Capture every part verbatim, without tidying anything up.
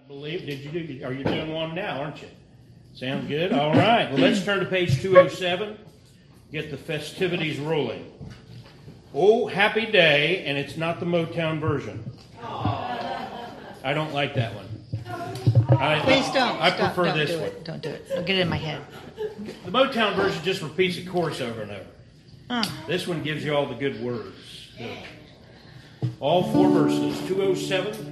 believe, did you do, are you doing one now, aren't you? Sound good? All right. Well, let's turn to page two oh seven. Get the festivities rolling. Oh, happy day, and it's not the Motown version. I don't like that one. I, Please don't. I Stop. prefer don't this do one. It. Don't do it. I'll get it in my head. The Motown version just repeats the chorus over and over. Huh. This one gives you all the good words. All four verses. two oh seven.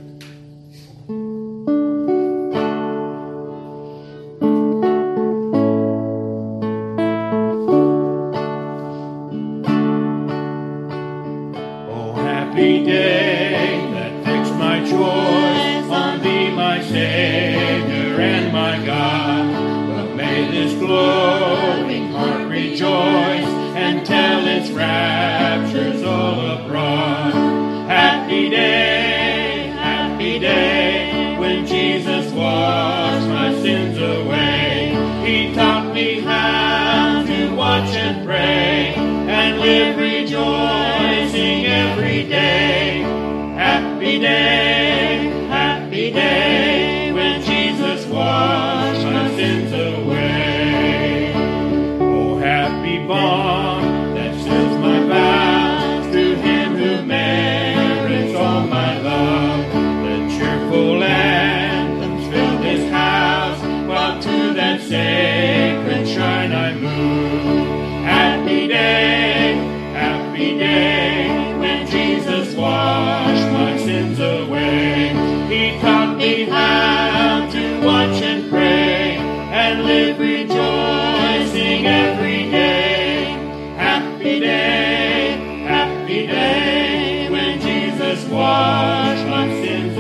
Oh, happy day that fixed my choice on thee, my Savior and my God. But may this glowing heart rejoice and tell its raptures all abroad. Happy day, happy day, when Jesus washed my sins away. He taught me how to watch and pray and live rejoicing every day. Happy day, happy day, when Jesus washed my sins away. Oh, happy bond that seals my vows to Him who merits all my love. The cheerful anthems fill this house, while to that sacred shrine I move. Happy day, happy day, when Jesus washed my sins away. He taught me how to watch and pray and live rejoicing every day. Happy day, happy day, when Jesus washed my sins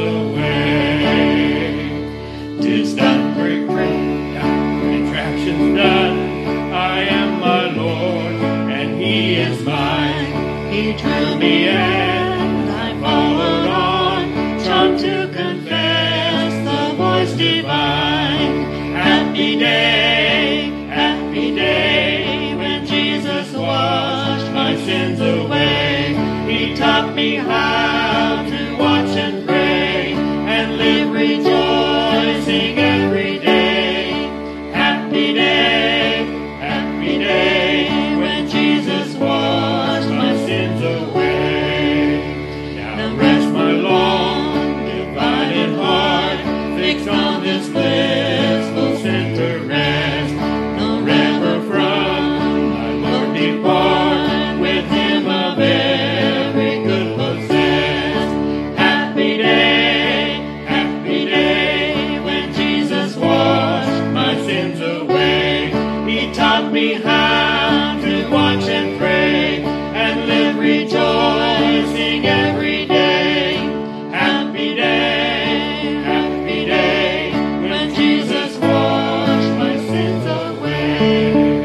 away. 'Tis done, break, break, contractions done. I am my Lord, and He is mine. He drew me in, I followed on, charmed to confess the voice divine. Happy day, happy day, when Jesus washed my sins away. He taught me how to watch and pray and live rejoicing every day. Happy day, happy day, when Jesus washed my sins away. Now rest my long divided heart, fixed on this blissful center rest. Nor ever from my Lord depart, with Him of every good possessed. Happy day, happy day, when Jesus washed my sins away. He taught me how to watch and pray and live rejoicing every day. Happy day, happy day, when Jesus washed my sins away.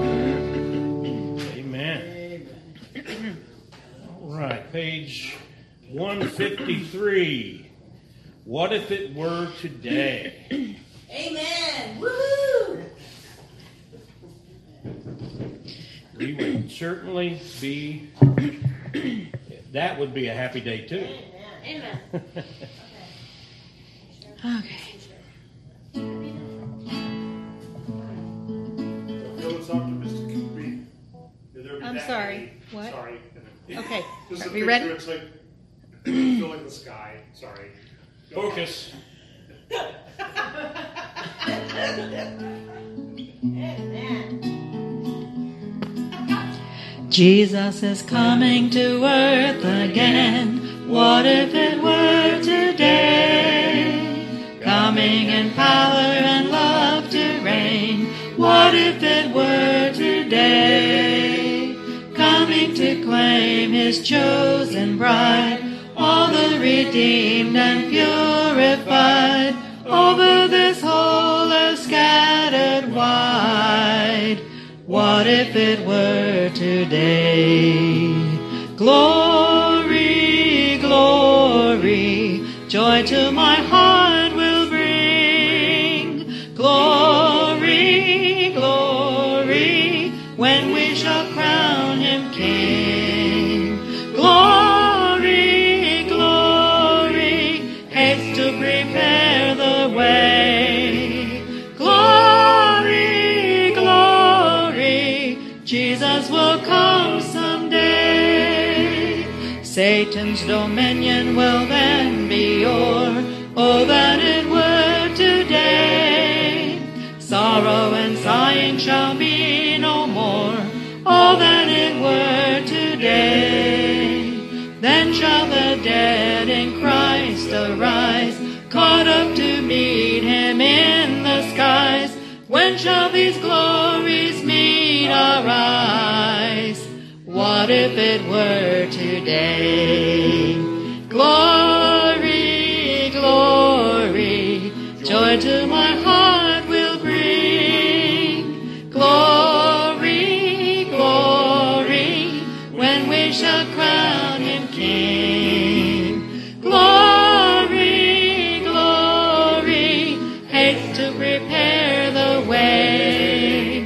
Amen. All right, page one fifty-three. What if it were today? Amen. Woo! We would certainly be, that would be a happy day too. Amen. Okay. Phillips optimistic could be. There be I'm that sorry. many- What? Sorry. Okay. Just Are a we picture, ready? It's like filling the sky. Sorry. Focus. Jesus is coming to earth again. What if it were today? Coming in power and love to reign. What if it were today? Coming to claim His chosen bride, all the redeemed and purified, over this whole earth scattered wide. What if it were today? Glory, glory, joy to my heart will bring. Glory, glory, when we shall crown Him King. Glory, glory, haste to prepare the Satan's dominion will then be o'er. Oh, that it were today. Sorrow and sighing shall be no more. Oh, that it were today. Then shall the dead in Christ arise, caught up to meet him in the skies. When shall these glories meet our eyes? What if it were today? Glory, glory, joy to my heart will bring. Glory, glory, when we shall crown him King. Glory, glory, haste to prepare the way.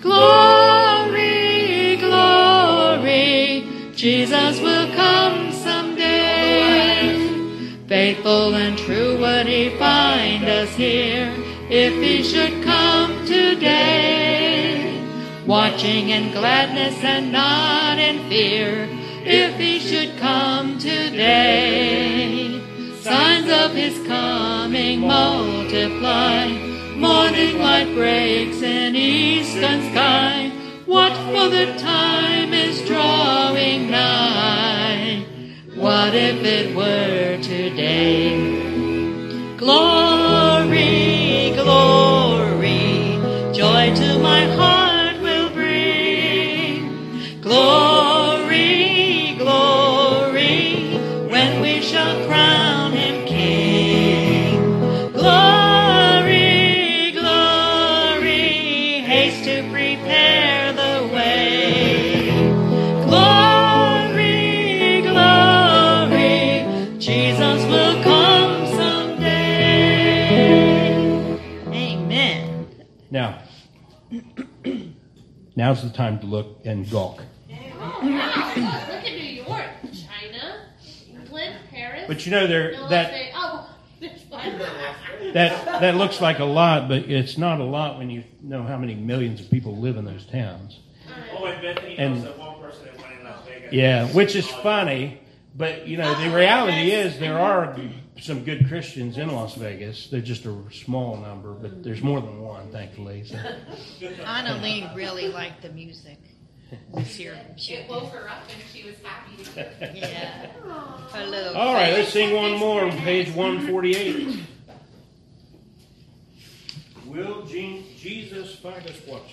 Glory, glory, Jesus will come someday. Faithful and true would he find us here, if he should come today. Watching in gladness and not in fear, if he should come today. Signs of his coming multiply, morning light breaks in eastern sky. What for the time is drawing nigh? What if it were today? Glory, glory, joy to my heart will bring. Glory, glory, when we shall crown him King. Glory, glory, haste to prepare the way. Glory, glory, Jesus will come someday. Amen. Now, now's the time to look and gawk. Look at New York, China, England, Paris. But you know, there No, let's that say, oh, there's one. that that looks like a lot, but it's not a lot when you know how many millions of people live in those towns. Oh, and Bethany And- knows that one person that went in Las Vegas. Yeah, which is funny, but you know, the reality is there are some good Christians in Las Vegas. They're just a small number, but there's more than one, thankfully. So. Annalee really liked the music this year. She, It woke her up and she was happy. yeah. Her little All right, let's face. sing one more on page one forty-eight. Will Je- Jesus find us watching?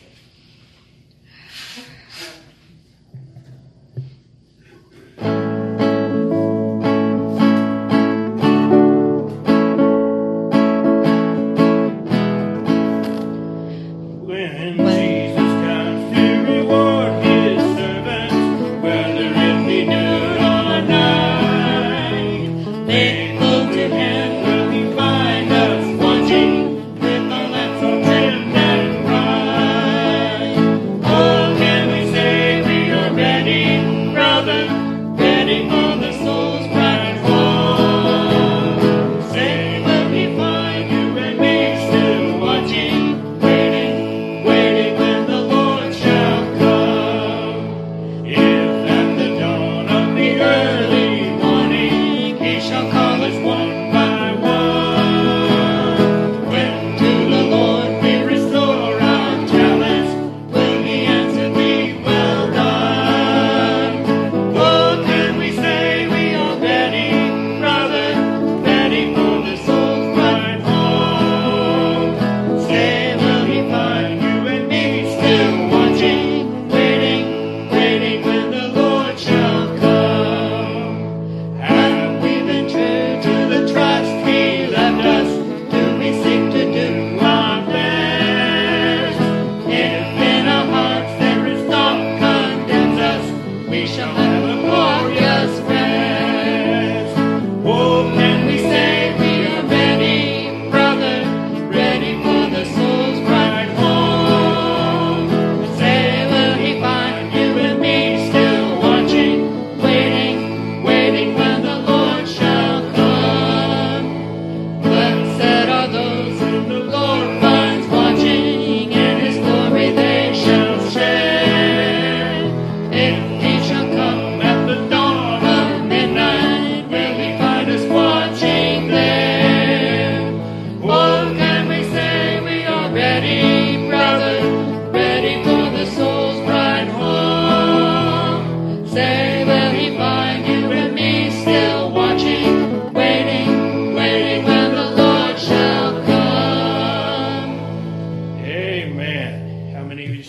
When Jesus comes to reward his servants, whether it be noon or night, faithful to him will he find us watching with the lamps of tender and bright.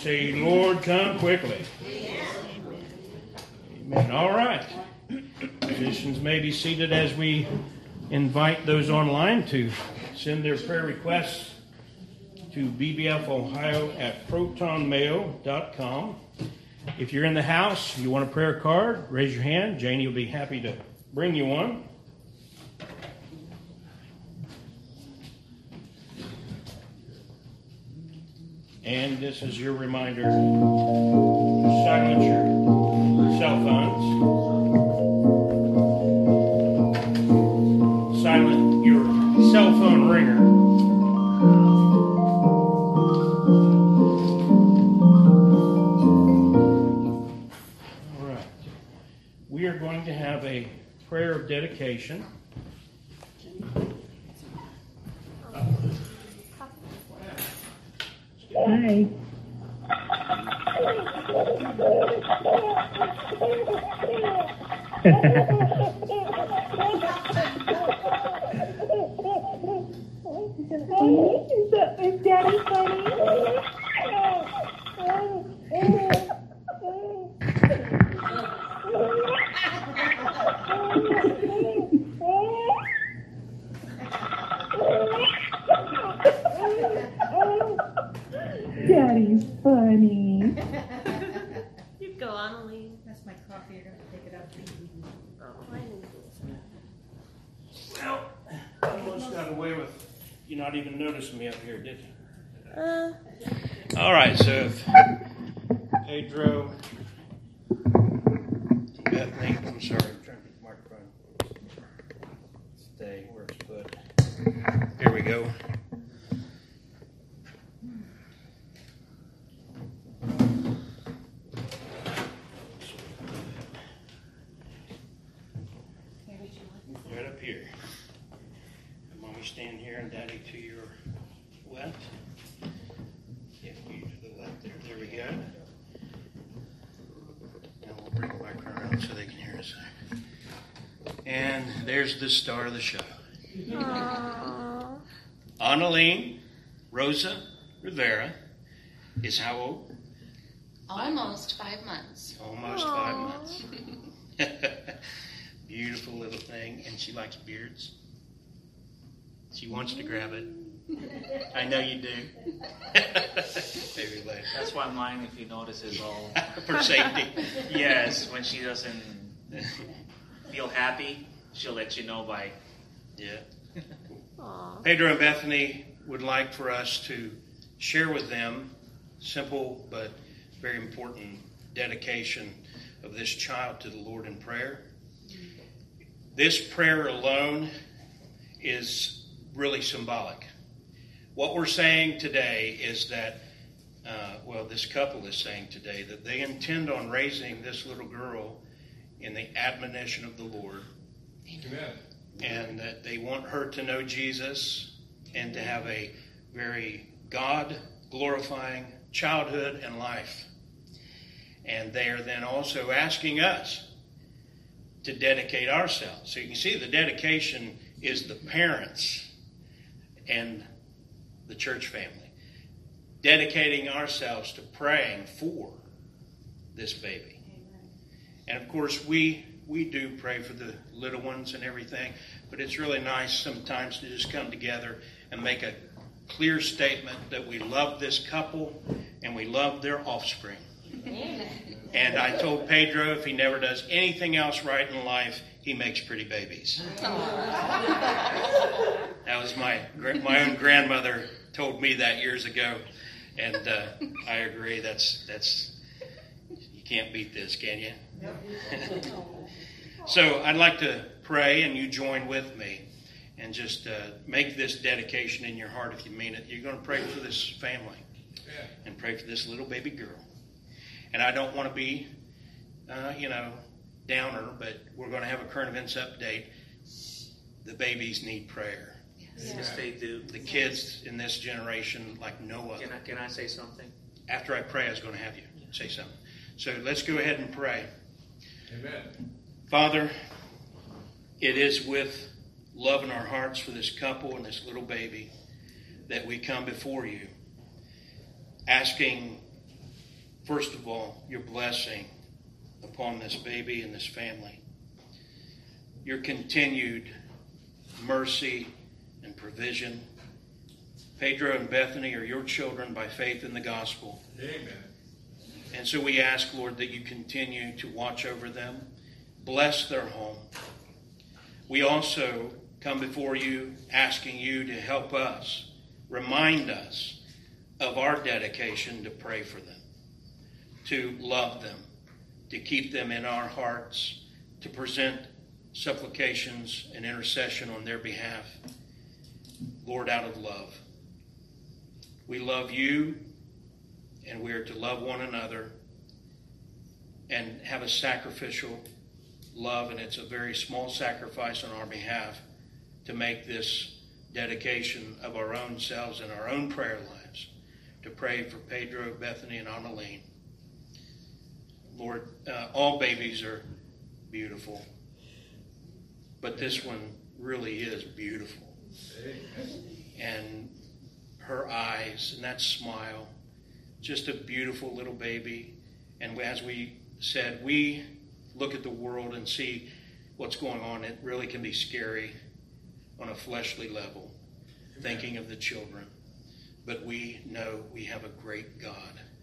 say, Lord, come quickly. Amen. All right. Musicians may be seated as we invite those online to send their prayer requests to b b f ohio at proton mail dot com. If you're in the house, you want a prayer card, raise your hand. Janie will be happy to bring you one. And this is your reminder to silence your cell phones. Silent your cell phone ringer. All right. We are going to have a prayer of dedication. Hi. Is, that, is Daddy funny? Daddy's funny. You go on, Aline. That's my coffee. You're going to pick it up. Oh, I need this. Well, I almost got away with you not even noticing me up here, did you? Uh, All right, so if Pedro, Bethany, I'm sorry, I'm trying to get the microphone. Stay where it's put. Here we go. Right up here. Mommy stand here and Daddy to your left. Yeah, you to the left there. There we go. Now we'll bring the microphone around so they can hear us. And there's the star of the show. Aww. Annalene Rosa Rivera is how old? Almost five months. Almost Aww. five months. Beautiful little thing, and she likes beards. She wants to grab it. I know you do. Maybe later. That's why mine, if you notice, is all For safety. yes. When she doesn't feel happy, she'll let you know by Yeah. Aww. Pedro and Bethany would like for us to share with them simple but very important dedication of this child to the Lord in prayer. This prayer alone is really symbolic. What we're saying today is that, uh, well, this couple is saying today that they intend on raising this little girl in the admonition of the Lord. Amen. And that they want her to know Jesus and to have a very God-glorifying childhood and life. And they are then also asking us to dedicate ourselves. So you can see the dedication is the parents and the church family. Dedicating ourselves to praying for this baby. And of course, we we do pray for the little ones and everything, but it's really nice sometimes to just come together and make a clear statement that we love this couple and we love their offspring. And I told Pedro if he never does anything else right in life, he makes pretty babies. That was my my own grandmother told me that years ago, and uh, I agree. That's that's you can't beat this, can you? So I'd like to pray, and you join with me, and just uh, make this dedication in your heart if you mean it. You're going to pray for this family, and pray for this little baby girl. And I don't want to be, uh, you know, downer, but we're going to have a current events update. The babies need prayer. yes, they do. The kids in this generation like no other. Can I, can I say something? After I pray, I was going to have you say something. So let's go ahead and pray. Amen. Father, it is with love in our hearts for this couple and this little baby that we come before you, asking first of all, your blessing upon this baby and this family. Your continued mercy and provision. Pedro and Bethany are your children by faith in the gospel. Amen. And so we ask, Lord, that you continue to watch over them. Bless their home. We also come before you asking you to help us, remind us of our dedication to pray for them, to love them, to keep them in our hearts, to present supplications and intercession on their behalf. Lord, out of love. We love you, and we are to love one another and have a sacrificial love, and it's a very small sacrifice on our behalf to make this dedication of our own selves and our own prayer lives, to pray for Pedro, Bethany, and Annalene. Lord, uh, all babies are beautiful, but this one really is beautiful. And her eyes and that smile, just a beautiful little baby. And as we said, we look at the world and see what's going on. It really can be scary on a fleshly level, thinking of the children. But we know we have a great God.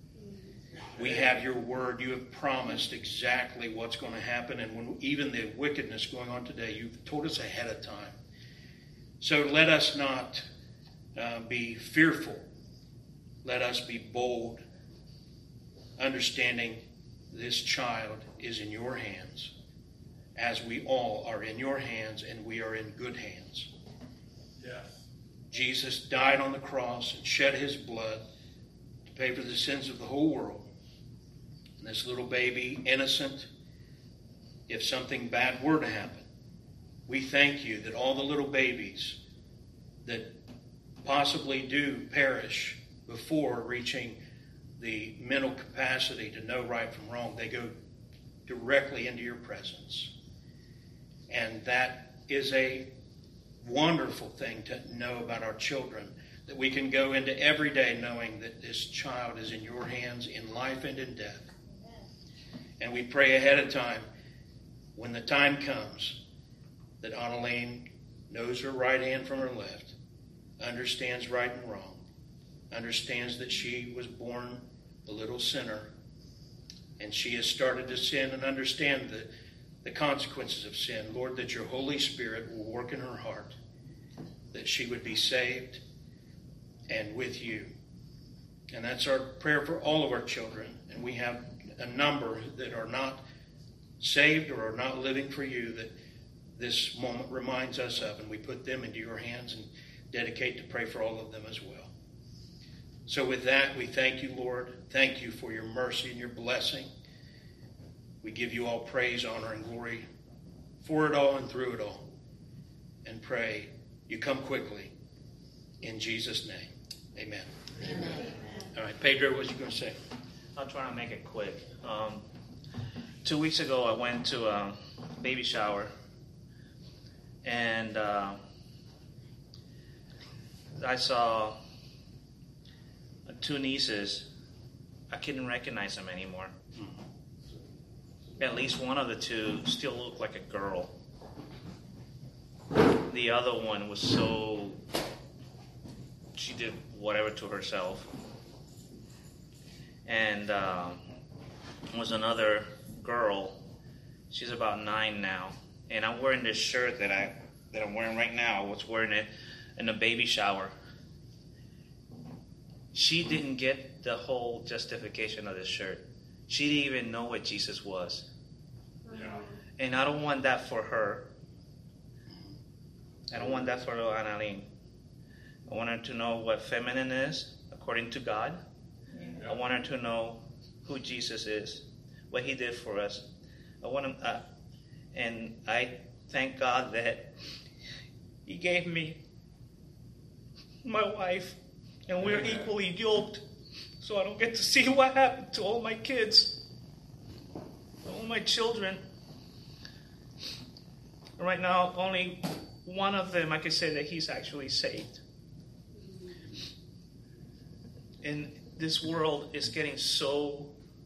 We have your word. You have promised exactly what's going to happen. And when even the wickedness going on today, you've told us ahead of time. So let us not uh, be fearful. Let us be bold, understanding this child is in your hands, as we all are in your hands, and we are in good hands. Yes. Jesus died on the cross and shed his blood to pay for the sins of the whole world. And this little baby, innocent, if something bad were to happen, we thank you that all the little babies that possibly do perish before reaching the mental capacity to know right from wrong, they go directly into your presence. And that is a wonderful thing to know about our children, that we can go into every day knowing that this child is in your hands in life and in death. And we pray ahead of time, when the time comes, that Annalene knows her right hand from her left, understands right and wrong, understands that she was born a little sinner, and she has started to sin and understand the, the consequences of sin. Lord, that your Holy Spirit will work in her heart, that she would be saved and with you. And that's our prayer for all of our children. And we have a number that are not saved or are not living for you that this moment reminds us of, and we put them into your hands and dedicate to pray for all of them as well. So with that, we thank you, Lord. Thank you for your mercy and your blessing. We give you all praise, honor, and glory for it all and through it all. And pray you come quickly. In Jesus' name, amen. Amen. All right, Pedro, what was you going to say? I'll try to make it quick. Um, two weeks ago, I went to a baby shower, and uh, I saw two nieces. I couldn't recognize them anymore. At least one of the two still looked like a girl. The other one was so, she did whatever to herself. And uh, was another girl. She's about nine now. And I'm wearing this shirt that, I, that I'm wearing right now. I was wearing it in the baby shower. She didn't get the whole justification of this shirt. She didn't even know what Jesus was. Yeah. And I don't want that for her. I don't want that for Annalene. I want her to know what feminine is, according to God. Yeah. I want her to know who Jesus is, what he did for us. I want him, uh, and I thank God that he gave me my wife, and we're Amen. equally yoked, so I don't get to see what happened to all my kids, all my children. Right now, only one of them, I can say that he's actually saved. And this world is getting so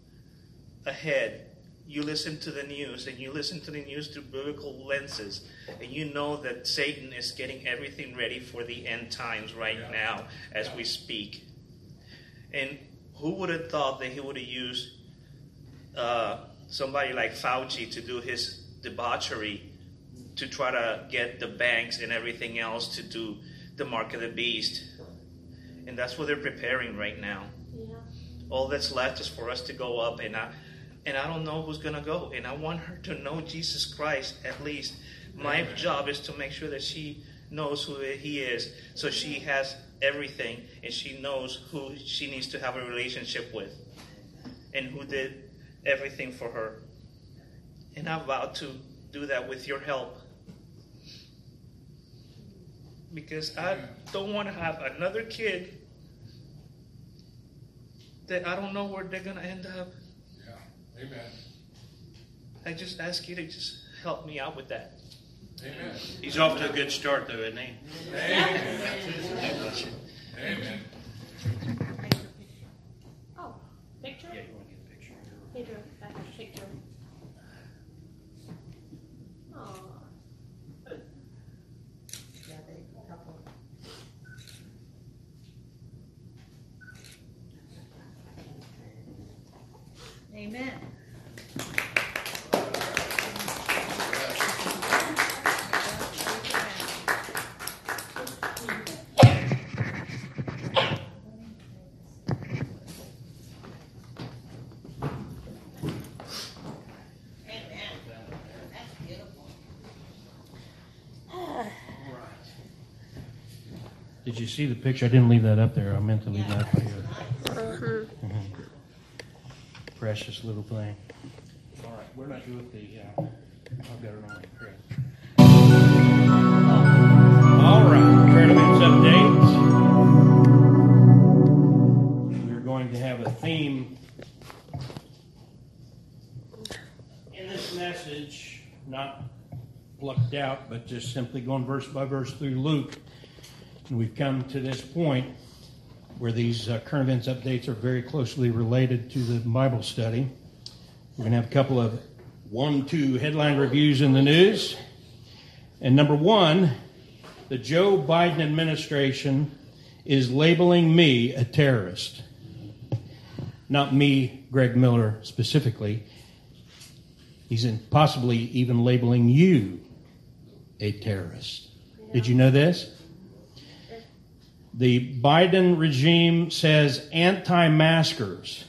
ahead. You listen to the news, and you listen to the news through biblical lenses, and you know that Satan is getting everything ready for the end times right yeah. now as yeah. we speak. And who would have thought that he would have used uh, somebody like Fauci to do his debauchery to try to get the banks and everything else to do the mark of the beast? And that's what they're preparing right now. Yeah. All that's left is for us to go up, and I, and I don't know who's going to go. And I want her to know Jesus Christ at least. My Amen. Job is to make sure that she knows who he is, so she has everything, and she knows who she needs to have a relationship with, and who did everything for her. And I vow to do that with your help. Because I don't want to have another kid that I don't know where they're going to end up. Yeah. Amen. I just ask you to just help me out with that. Amen. He's off to a good start, though, isn't he? Amen. Amen. Oh, picture? Yeah, you want to get a picture? Pedro, that's a picture. Aww. Amen. Did you see the picture? I didn't leave that up there. I meant to leave that up here. Uh-huh. Mm-hmm. Precious little thing. All right, where did I do with the? Uh, I've got it on my crib. All right, current events updates. We're going to have a theme in this message, not plucked out, but just simply going verse by verse through Luke. And we've come to this point where these uh, current events updates are very closely related to the Bible study. We're going to have a couple of one, two headline reviews in the news. And number one, the Joe Biden administration is labeling me a terrorist. Not me, Greg Miller, specifically. He's in possibly even labeling you a terrorist. Did you know this? The Biden regime says anti-maskers,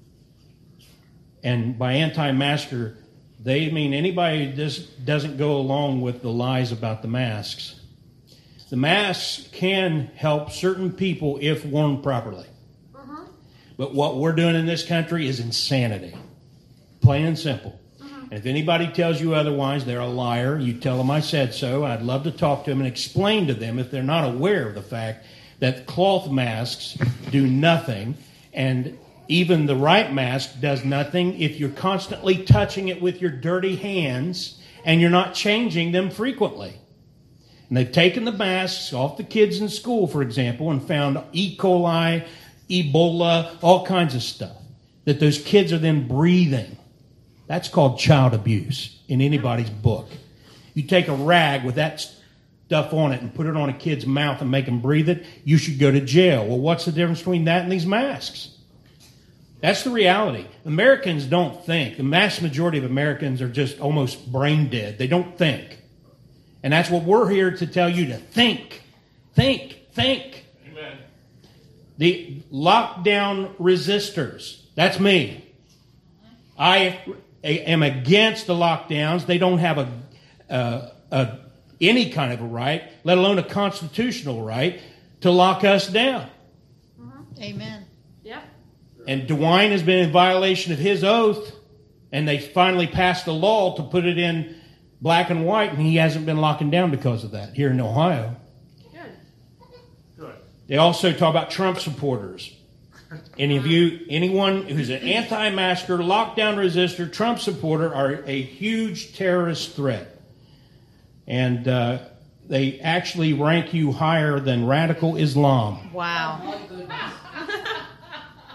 and by anti-masker, they mean anybody who just doesn't go along with the lies about the masks. The masks can help certain people if worn properly. Uh-huh. But what we're doing in this country is insanity. Plain and simple. Uh-huh. And if anybody tells you otherwise, they're a liar. You tell them I said so. I'd love to talk to them and explain to them if they're not aware of the fact that cloth masks do nothing, and even the right mask does nothing if you're constantly touching it with your dirty hands and you're not changing them frequently. And they've taken the masks off the kids in school, for example, and found E. coli, Ebola, all kinds of stuff that those kids are then breathing. That's called child abuse in anybody's book. You take a rag with that stuff on it and put it on a kid's mouth and make them breathe it, you should go to jail. Well, what's the difference between that and these masks? That's the reality. Americans don't think. The vast majority of Americans are just almost brain dead. They don't think. And that's what we're here to tell you to think. Think. Think. Amen. The lockdown resistors. That's me. I am against the lockdowns. They don't have a, a, a any kind of a right, let alone a constitutional right, to lock us down. Mm-hmm. Amen. Yeah. And DeWine has been in violation of his oath, and they finally passed a law to put it in black and white, and he hasn't been locking down because of that here in Ohio. Good. Good. They also talk about Trump supporters. Any of you, anyone who's an anti-masker, lockdown resistor, Trump supporter are a huge terrorist threat. And uh, they actually rank you higher than radical Islam. Wow.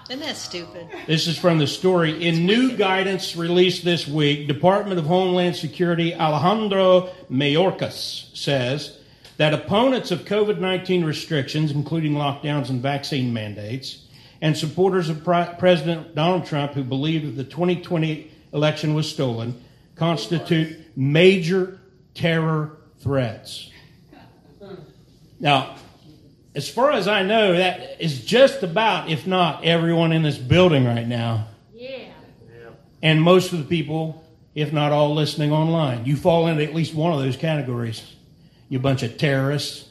Isn't that stupid? This is from the story. In new guidance released this week, Department of Homeland Security Alejandro Mayorkas says that opponents of COVID nineteen restrictions, including lockdowns and vaccine mandates, and supporters of President Donald Trump who believe that the twenty twenty election was stolen, constitute major terror threats. Now, as far as I know, that is just about, if not everyone in this building right now. Yeah. And most of the people, if not all, listening online. You fall into at least one of those categories. You bunch of terrorists.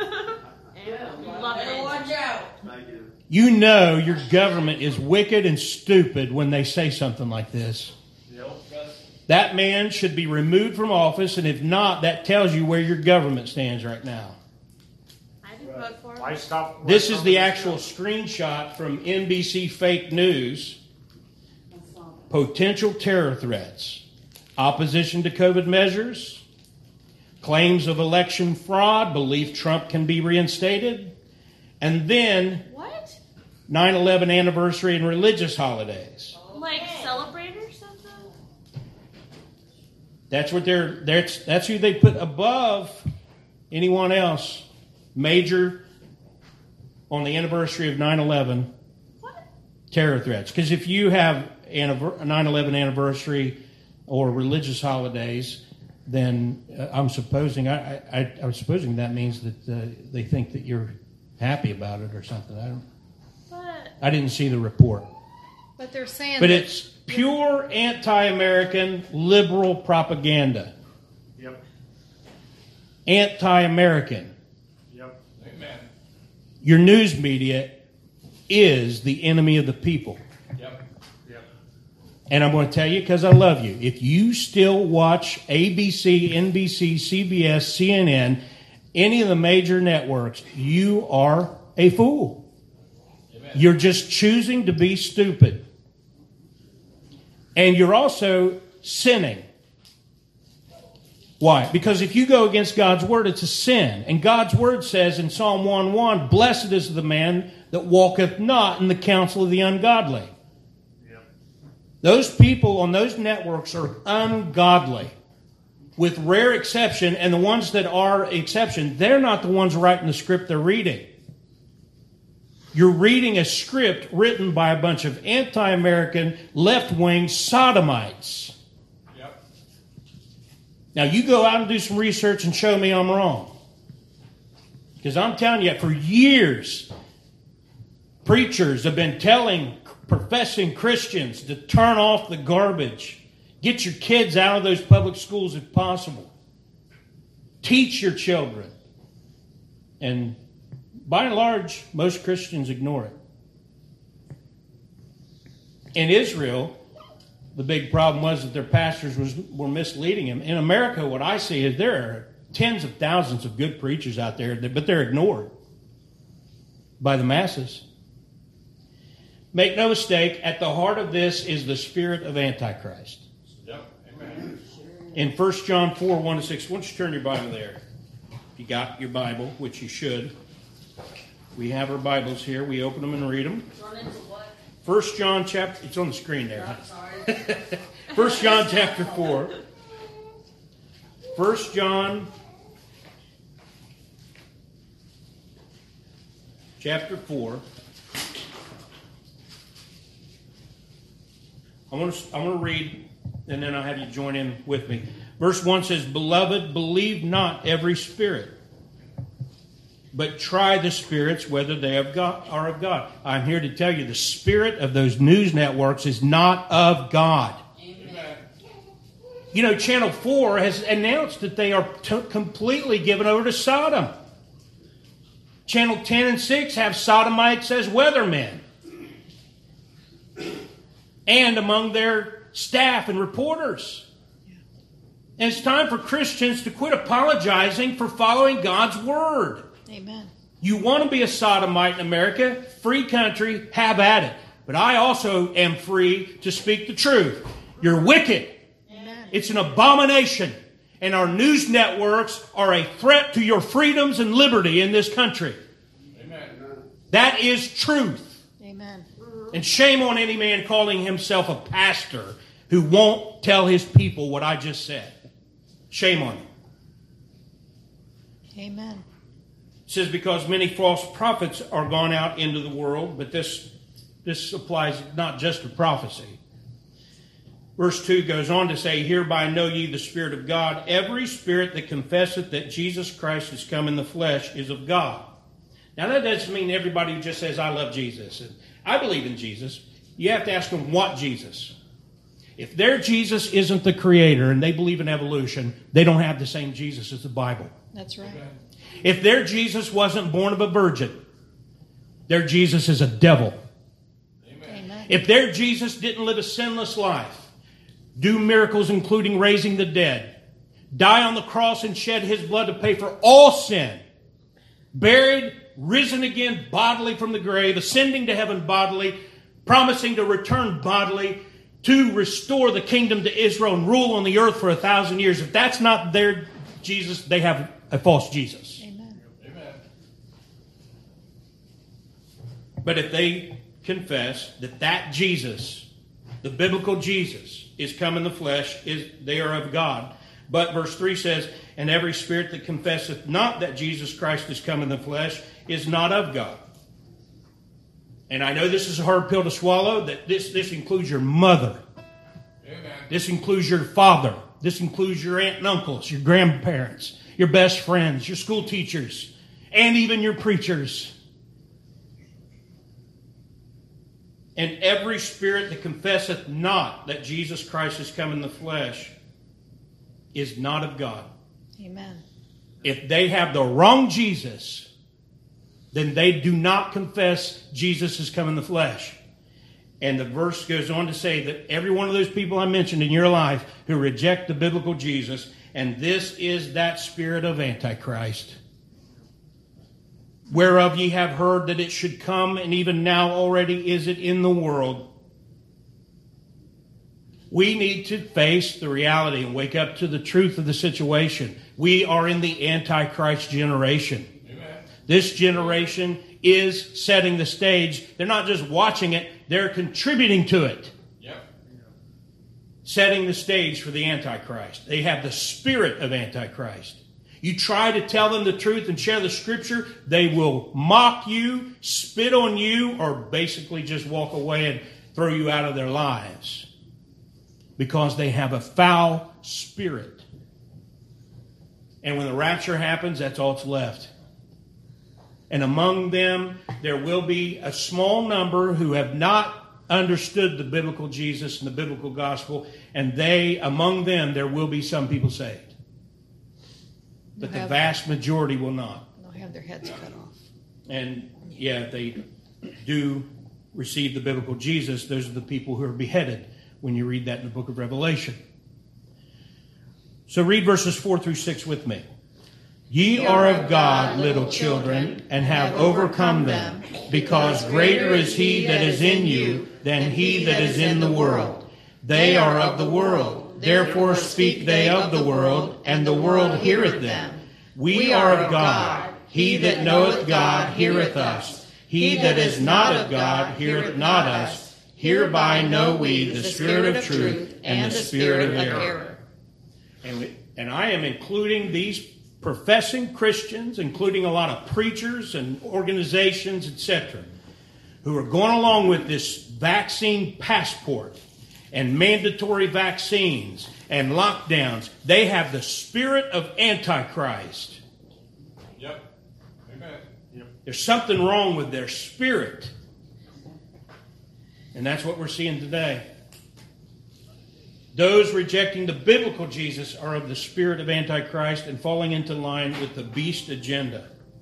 Love it. Watch out. You know your government is wicked and stupid when they say something like this. That man should be removed from office, and if not, that tells you where your government stands right now. I didn't vote for him. Why stop? why This stop is the this actual now? screenshot from N B C Fake News. Potential terror threats, opposition to COVID measures, claims of election fraud, belief Trump can be reinstated, and then What? nine eleven anniversary and religious holidays. Like celebrate or something? That's what they're that's that's who they put above anyone else. Major on the anniversary of nine eleven terror threats. Because if you have a nine eleven anniversary or religious holidays, then uh, I'm supposing I, I I'm supposing that means that uh, they think that you're happy about it or something. I don't. But I didn't see the report. But they're saying But that it's pure anti-American liberal propaganda. Yep. Anti-American. Yep. Amen. Your news media is the enemy of the people. Yep. Yep. And I'm going to tell you because I love you. If you still watch A B C, N B C, C B S, C N N, any of the major networks, you are a fool. Amen. You're just choosing to be stupid. And you're also sinning. Why? Because if you go against God's word, it's a sin. And God's word says in Psalm one one, blessed is the man that walketh not in the counsel of the ungodly. Yep. Those people on those networks are ungodly, with rare exception, and the ones that are exception, they're not the ones writing the script they're reading. You're reading a script written by a bunch of anti-American, left-wing sodomites. Yep. Now, you go out and do some research and show me I'm wrong. Because I'm telling you, for years, preachers have been telling professing Christians to turn off the garbage. Get your kids out of those public schools if possible. Teach your children. And by and large, most Christians ignore it. In Israel, the big problem was that their pastors was, were misleading them. In America, what I see is there are tens of thousands of good preachers out there, but they're ignored by the masses. Make no mistake, at the heart of this is the spirit of Antichrist. Yep. Amen. In First John four, one to six, why don't you turn your Bible there? If you got your Bible, which you should. We have our Bibles here. We open them and read them. First John chapter, it's on the screen there. First John chapter four. First John chapter four. I'm going to I'm going to read, and then I'll have you join in with me. Verse one says, "Beloved, believe not every spirit, but try the spirits whether they have got, are of God." I'm here to tell you the spirit of those news networks is not of God. Amen. You know, Channel four has announced that they are t- completely given over to Sodom. Channel ten and six have sodomites as weathermen. And among their staff and reporters. And it's time for Christians to quit apologizing for following God's word. Amen. You want to be a sodomite in America? Free country, have at it. But I also am free to speak the truth. You're wicked. Amen. It's an abomination. And our news networks are a threat to your freedoms and liberty in this country. Amen. That is truth. Amen. And shame on any man calling himself a pastor who won't tell his people what I just said. Shame on him. Amen. It says, because many false prophets are gone out into the world, but this, this applies not just to prophecy. Verse two goes on to say, hereby know ye the Spirit of God. Every spirit that confesseth that Jesus Christ is come in the flesh is of God. Now that doesn't mean everybody who just says, I love Jesus and I believe in Jesus. You have to ask them, what Jesus? If their Jesus isn't the creator and they believe in evolution, they don't have the same Jesus as the Bible. That's right. If their Jesus wasn't born of a virgin, their Jesus is a devil. Amen. If their Jesus didn't live a sinless life, do miracles including raising the dead, die on the cross and shed his blood to pay for all sin, buried, risen again bodily from the grave, ascending to heaven bodily, promising to return bodily, to restore the kingdom to Israel and rule on the earth for a thousand years. If that's not their Jesus, they have a false Jesus. Amen. Amen. But if they confess that that Jesus, the biblical Jesus, is come in the flesh, is they are of God. But verse three says, and every spirit that confesseth not that Jesus Christ is come in the flesh is not of God. And I know this is a hard pill to swallow, that this, this includes your mother. Amen. This includes your father. This includes your aunt and uncles, your grandparents, your best friends, your school teachers, and even your preachers. And every spirit that confesseth not that Jesus Christ is come in the flesh is not of God. Amen. If they have the wrong Jesus, then they do not confess Jesus has come in the flesh. And the verse goes on to say that every one of those people I mentioned in your life who reject the biblical Jesus, and this is that spirit of Antichrist, whereof ye have heard that it should come, and even now already is it in the world. We need to face the reality and wake up to the truth of the situation. We are in the Antichrist generation. Amen. This generation is setting the stage. They're not just watching it, they're contributing to it. Yep. Setting the stage for the Antichrist. They have the spirit of Antichrist. You try to tell them the truth and share the scripture, they will mock you, spit on you, or basically just walk away and throw you out of their lives. Because they have a foul spirit. And when the rapture happens, that's all that's left. And among them, there will be a small number who have not understood the biblical Jesus and the biblical gospel. And they, among them, there will be some people saved. But the vast majority will not. They'll have their heads cut off. And yeah, they do receive the biblical Jesus. Those are the people who are beheaded when you read that in the book of Revelation. So read verses four through six with me. Ye are of God, little children, and have overcome them, because greater is he that is in you than he that is in the world. They are of the world, therefore speak they of the world, and the world heareth them. We are of God. He that knoweth God heareth us. He that is not of God heareth not us. Hereby know we the spirit of truth and the spirit of error. And, we, and I am including these professing Christians, including a lot of preachers and organizations, et cetera, who are going along with this vaccine passport and mandatory vaccines and lockdowns. They have the spirit of Antichrist. Yep. Amen. Yep. There's something wrong with their spirit. And that's what we're seeing today. Those rejecting the biblical Jesus are of the spirit of Antichrist and falling into line with the beast agenda.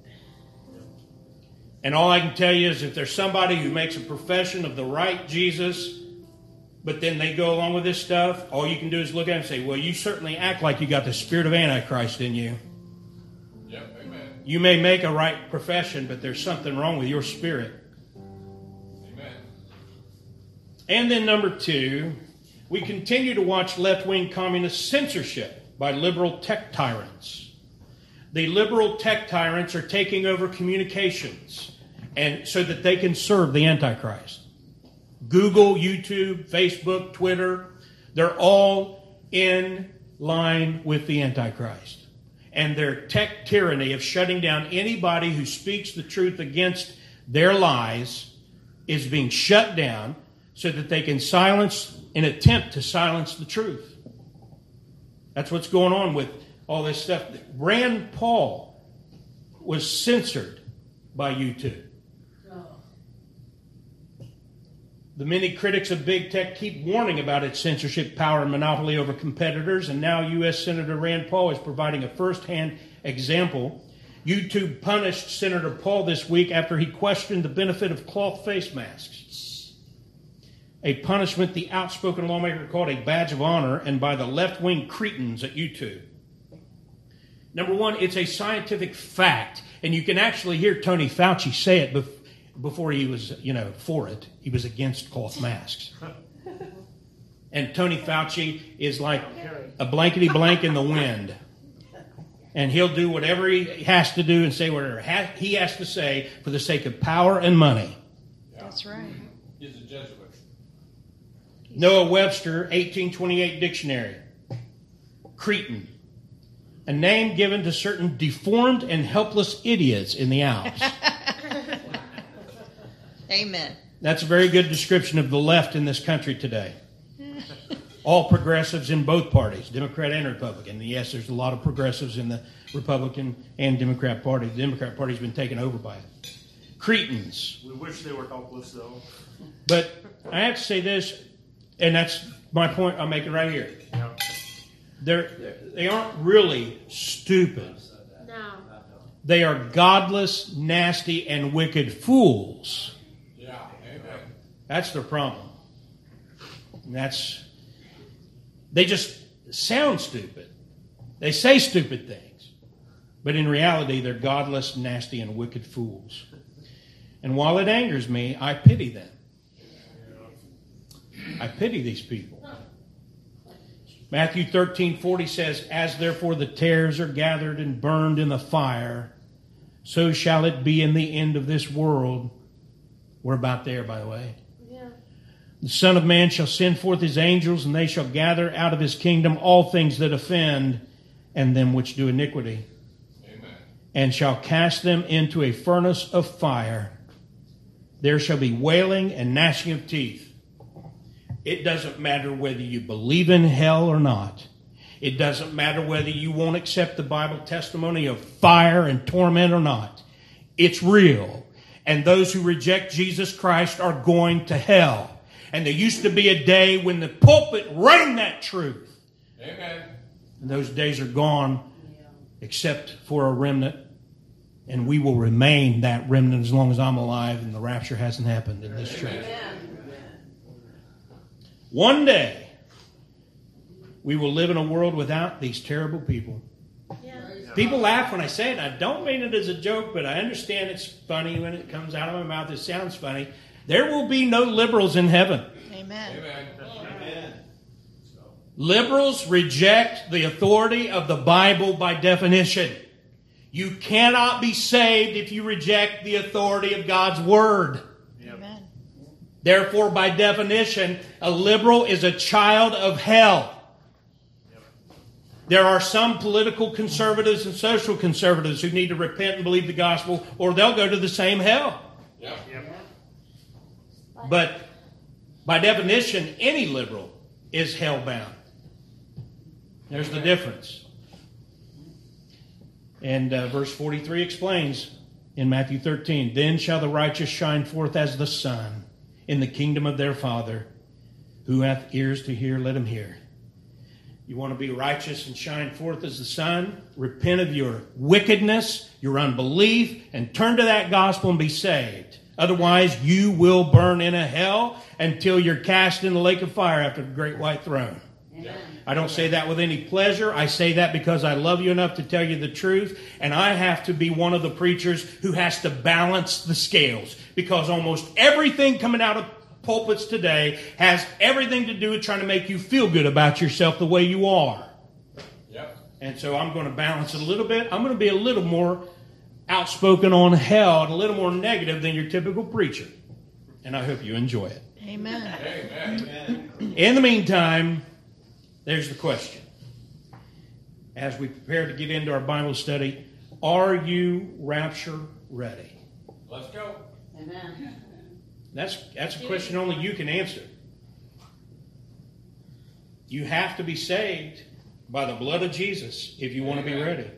And all I can tell you is if there's somebody who makes a profession of the right Jesus, but then they go along with this stuff, all you can do is look at them and say, well, you certainly act like you got the spirit of Antichrist in you. Yep. Amen. You may make a right profession, but there's something wrong with your spirit. Amen. And then number two, we continue to watch left-wing communist censorship by liberal tech tyrants. The liberal tech tyrants are taking over communications, and so that they can serve the Antichrist. Google, YouTube, Facebook, Twitter, they're all in line with the Antichrist. And their tech tyranny of shutting down anybody who speaks the truth against their lies is being shut down so that they can silence and attempt to silence the truth. That's what's going on with all this stuff. Rand Paul was censored by YouTube. The many critics of big tech keep warning about its censorship power and monopoly over competitors, and now U S Senator Rand Paul is providing a first-hand example. YouTube punished Senator Paul this week after he questioned the benefit of cloth face masks, a punishment the outspoken lawmaker called a badge of honor, and by the left-wing cretins at YouTube. Number one, it's a scientific fact, and you can actually hear Tony Fauci say it before. Before he was, you know, for it, he was against cloth masks. And Tony Fauci is like a blankety blank in the wind. And he'll do whatever he has to do and say whatever he has to say for the sake of power and money. That's right. He's a Jesuit. Noah Webster, eighteen twenty-eight dictionary. Cretin. A name given to certain deformed and helpless idiots in the Alps. Amen. That's a very good description of the left in this country today. All progressives in both parties, Democrat and Republican. Yes, there's a lot of progressives in the Republican and Democrat party. The Democrat party's been taken over by it. Cretins. We wish they were helpless, though. But I have to say this, and that's my point I'm making right here. Yeah. They're, they aren't really stupid. No. They are godless, nasty, and wicked fools. Yeah, amen. That's their problem. And that's, they just sound stupid. They say stupid things. But in reality, they're godless, nasty, and wicked fools. And while it angers me, I pity them. I pity these people. Matthew thirteen forty says, "As therefore the tares are gathered and burned in the fire, so shall it be in the end of this world." We're about there, by the way. Yeah. "The Son of Man shall send forth his angels, and they shall gather out of his kingdom all things that offend, and them which do iniquity. Amen. And shall cast them into a furnace of fire. There shall be wailing and gnashing of teeth." It doesn't matter whether you believe in hell or not. It doesn't matter whether you won't accept the Bible testimony of fire and torment or not. It's real. And those who reject Jesus Christ are going to hell. And there used to be a day when the pulpit rang that truth. Amen. And those days are gone, except for a remnant. And we will remain that remnant as long as I'm alive and the rapture hasn't happened in this church. One day, we will live in a world without these terrible people. Yeah. People laugh when I say it. I don't mean it as a joke, but I understand it's funny when it comes out of my mouth. It sounds funny. There will be no liberals in heaven. Amen. Amen. Amen. Liberals reject the authority of the Bible by definition. You cannot be saved if you reject the authority of God's Word. Amen. Therefore, by definition, a liberal is a child of hell. There are some political conservatives and social conservatives who need to repent and believe the gospel, or they'll go to the same hell. Yeah. But by definition, any liberal is hell-bound. There's the difference. And uh, verse forty-three explains in Matthew thirteen, "Then shall the righteous shine forth as the sun in the kingdom of their Father. Who hath ears to hear, let him hear." You want to be righteous and shine forth as the sun? Repent of your wickedness, your unbelief, and turn to that gospel and be saved. Otherwise, you will burn in a hell until you're cast in the lake of fire after the great white throne. Amen. I don't say that with any pleasure. I say that because I love you enough to tell you the truth. And I have to be one of the preachers who has to balance the scales. Because almost everything coming out of pulpits today has everything to do with trying to make you feel good about yourself the way you are. Yep. And so I'm going to balance it a little bit. I'm going to be a little more outspoken on hell and a little more negative than your typical preacher. And I hope you enjoy it. Amen. Amen. Amen. In the meantime, there's the question. As we prepare to get into our Bible study, are you rapture ready? Let's go. Amen. That's, that's a question only you can answer. You have to be saved by the blood of Jesus if you want to be ready.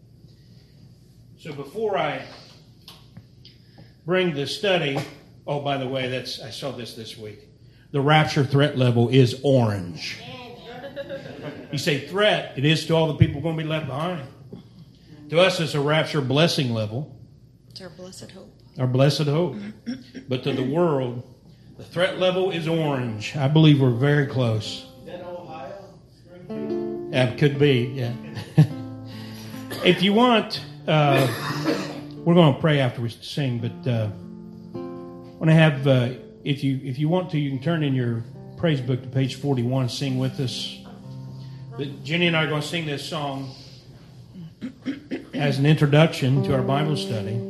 So before I bring the study, oh, by the way, that's I saw this this week. The rapture threat level is orange. You say threat, it is to all the people going to be left behind. To us, it's a rapture blessing level. It's our blessed hope. Our blessed hope. But to the world, the threat level is orange. I believe we're very close. Is that Ohio? Springfield? Yeah, could be, yeah. If you want, uh, we're going to pray after we sing, but uh, I want to have, uh, if you if you want to, you can turn in your praise book to page forty-one, sing with us. But Jenny and I are going to sing this song as an introduction to our Bible study.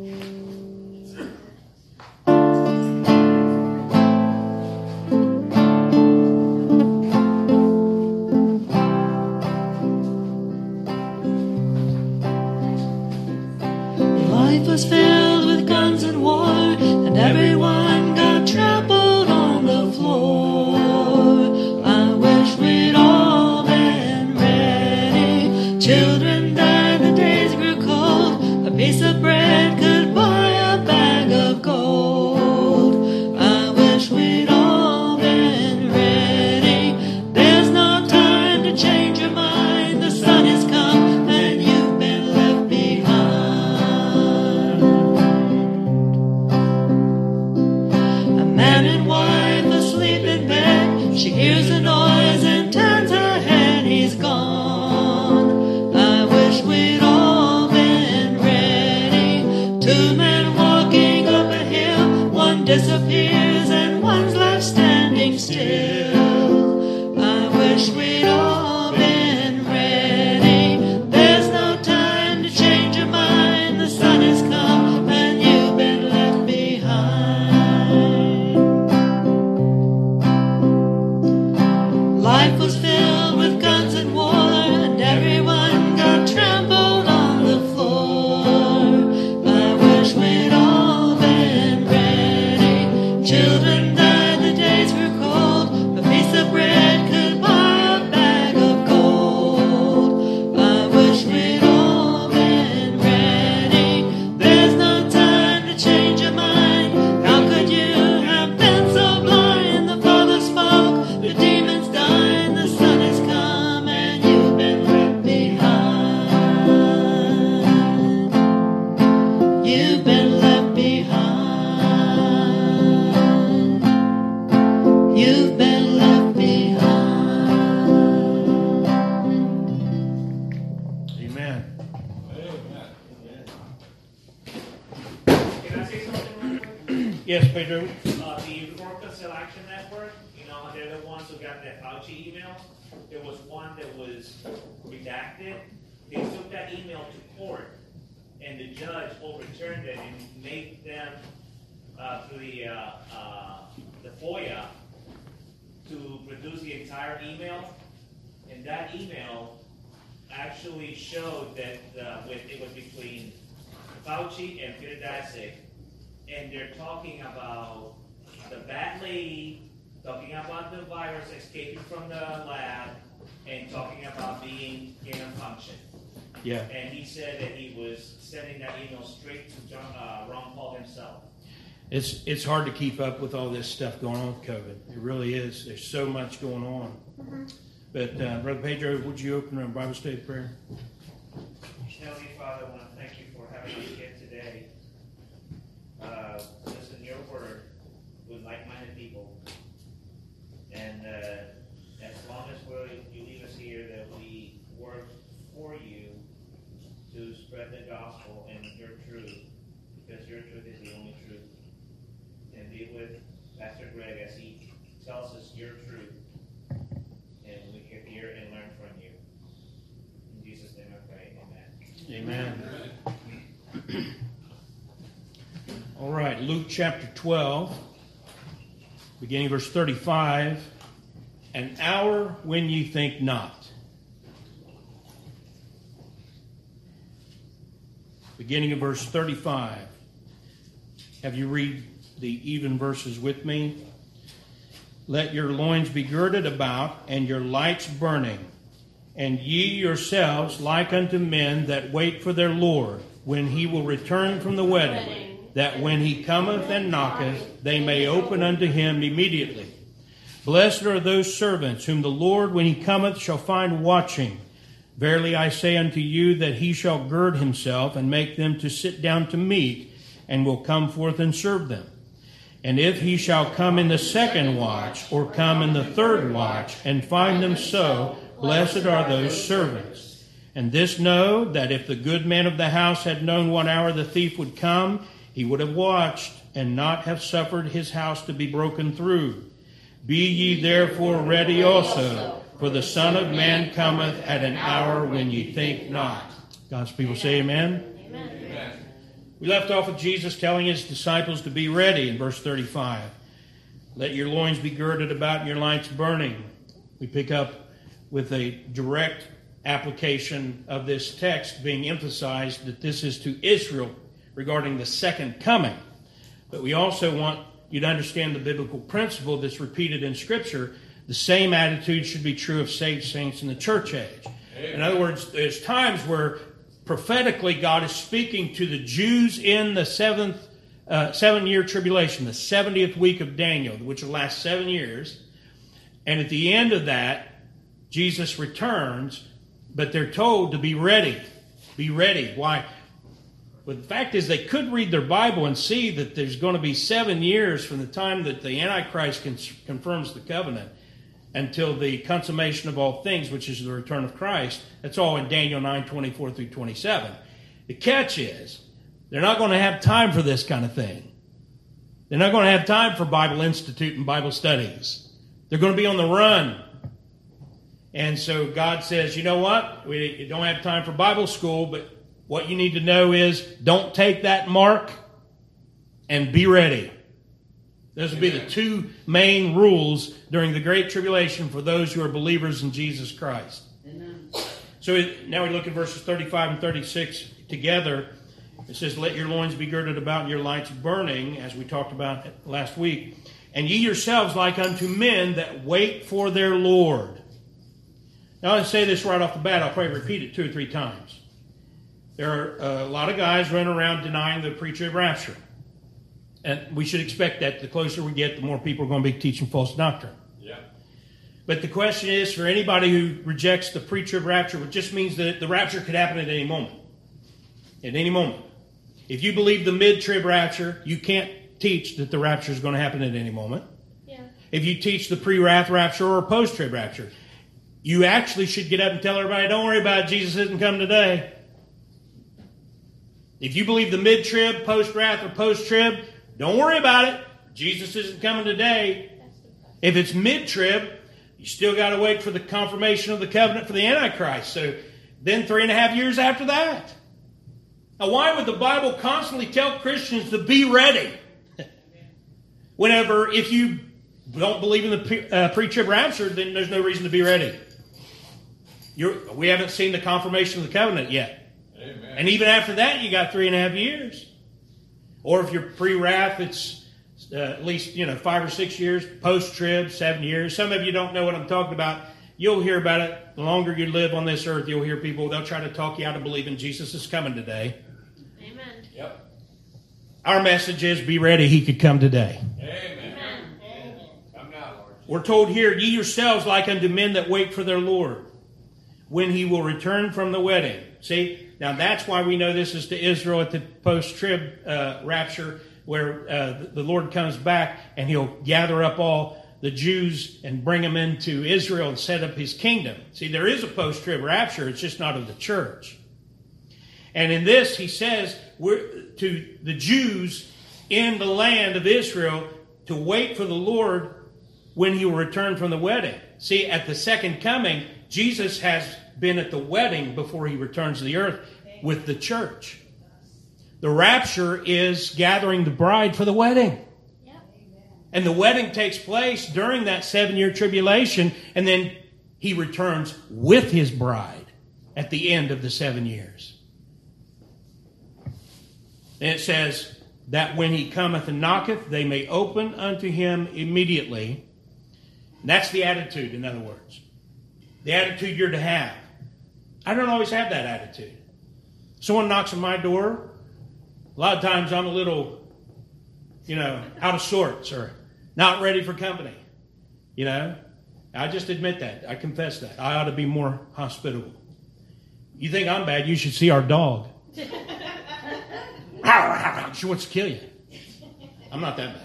Life was filled with guns and war, and everyone got trampled on the floor. I wish we'd all been ready. Children died, the days grew cold. A piece of bread could buy a bag of gold. I wish we'd all been ready. There's no time to change your mind. The sun has come and you've been left behind. A man and wife asleep in bed. She hears a noise and turns her head. He's gone. I wish we'd all been ready. Two men walking up a hill. One disappears and one's left standing still. I wish we'd all been ready. There's no time to change your mind. The sun has come and you've been left behind. Life was filled with guns and war, and everyone got trampled on the floor. I wish we'd all been ready. Children died, the days were cold. A piece of bread could buy a bag of gold. I wish we'd all been ready. There's no time to change your mind. How could you have been so blind? The Father spoke, the demons died, the sun has come and you've been left behind. You've been left behind. You've been left behind. Amen. Can I say something real quick? Yes, Pedro. Uh, the Orca Selection Network, you know, they're the ones who got that Fauci email. There was one that was redacted. They took that email to court, and the judge overturned it and made them, uh, through the, uh, uh, the FOIA, to produce the entire email. And that email actually showed that uh, with, it was between Fauci and Peter Daszak, and they're talking about the bat lady, talking about the virus escaping from the lab, and talking about being gain of function. Yeah. And he said that he was sending that email straight to John, uh, Ron Paul himself. It's it's hard to keep up with all this stuff going on with COVID. It really is. There's so much going on. Mm-hmm. But uh, Brother Pedro, would you open our Bible study prayer? Heavenly Father, I want to thank you for having us here today. Uh, listen, your word with like-minded people. And uh, as long as we're, you leave us here, that we work for you to spread the gospel and your truth, because your truth is the only truth. And be with Pastor Greg as he tells us your truth, and we can hear and learn from you. In Jesus' name I pray, amen. Amen. All right, Luke chapter twelve. beginning verse thirty-five, an hour when ye think not. Beginning of verse thirty-five. Have you read the even verses with me? Let your loins be girded about, and your lights burning, and ye yourselves like unto men that wait for their Lord, when he will return from the wedding, that when he cometh and knocketh, they may open unto him immediately. Blessed are those servants whom the Lord, when he cometh, shall find watching. Verily I say unto you, that he shall gird himself, and make them to sit down to meat, and will come forth and serve them. And if he shall come in the second watch, or come in the third watch, and find them so, blessed are those servants. And this know, that if the good man of the house had known what hour the thief would come, he would have watched, and not have suffered his house to be broken through. Be ye therefore ready also, for the Son of Man cometh at an hour when ye think not. God's people say amen. Amen. We left off with Jesus telling his disciples to be ready in verse thirty-five. Let your loins be girded about and your lights burning. We pick up with a direct application of this text being emphasized that this is to Israel regarding the second coming. But we also want you to understand the biblical principle that's repeated in Scripture. The same attitude should be true of saved saints in the church age. Amen. In other words, there's times where prophetically God is speaking to the Jews in the seventh, uh, seven-year tribulation, the seventieth week of Daniel, which will last seven years. And at the end of that, Jesus returns, but they're told to be ready. Be ready. Why? But the fact is, they could read their Bible and see that there's going to be seven years from the time that the Antichrist confirms the covenant until the consummation of all things, which is the return of Christ. That's all in Daniel nine, twenty-four through twenty-seven. The catch is, they're not going to have time for this kind of thing. They're not going to have time for Bible Institute and Bible studies. They're going to be on the run. And so God says, you know what? We don't have time for Bible school, but what you need to know is, don't take that mark and be ready. Those will be the two main rules during the Great Tribulation for those who are believers in Jesus Christ. Amen. So now we look at verses thirty-five and thirty-six together. It says, let your loins be girded about and your lights burning, as we talked about last week. And ye yourselves like unto men that wait for their Lord. Now I'll say this right off the bat. I'll probably repeat it two or three times. There are a lot of guys running around denying the pre-trib rapture. And we should expect that the closer we get, the more people are going to be teaching false doctrine. Yeah. But the question is, for anybody who rejects the pre-trib rapture, it just means that the rapture could happen at any moment. At any moment. If you believe the mid-trib rapture, you can't teach that the rapture is going to happen at any moment. Yeah. If you teach the pre-wrath rapture or post-trib rapture, you actually should get up and tell everybody, don't worry about it, Jesus isn't coming today. If you believe the mid-trib, post-wrath, or post-trib, don't worry about it. Jesus isn't coming today. If it's mid-trib, you still got to wait for the confirmation of the covenant for the Antichrist. So then three and a half years after that. Now, why would the Bible constantly tell Christians to be ready? Whenever, if you don't believe in the uh, pre-trib rapture, then there's no reason to be ready. You're, we haven't seen the confirmation of the covenant yet. Amen. And even after that, you got three and a half years. Or if you're pre-wrath, it's uh, at least, you know, five or six years. Post-trib, seven years. Some of you don't know what I'm talking about. You'll hear about it. The longer you live on this earth, you'll hear people, they'll try to talk you out of believing Jesus is coming today. Amen. Yep. Our message is, be ready, he could come today. Amen. Amen. Come now, Lord. We're told here, ye yourselves like unto men that wait for their Lord, when he will return from the wedding. See? Now, that's why we know this is to Israel at the post-trib uh, rapture, where uh, the Lord comes back and he'll gather up all the Jews and bring them into Israel and set up his kingdom. See, there is a post-trib rapture. It's just not of the church. And in this, he says we're, to the Jews in the land of Israel to wait for the Lord when he will return from the wedding. See, at the second coming, Jesus has been at the wedding before he returns to the earth with the church. The rapture is gathering the bride for the wedding. Yep. And the wedding takes place during that seven-year tribulation, and then he returns with his bride at the end of the seven years. And it says that when he cometh and knocketh, they may open unto him immediately. And that's the attitude, in other words. The attitude you're to have. I don't always have that attitude. Someone knocks on my door, a lot of times I'm a little, you know, out of sorts or not ready for company. You know, I just admit that. I confess that. I ought to be more hospitable. You think I'm bad, you should see our dog. She wants to kill you. I'm not that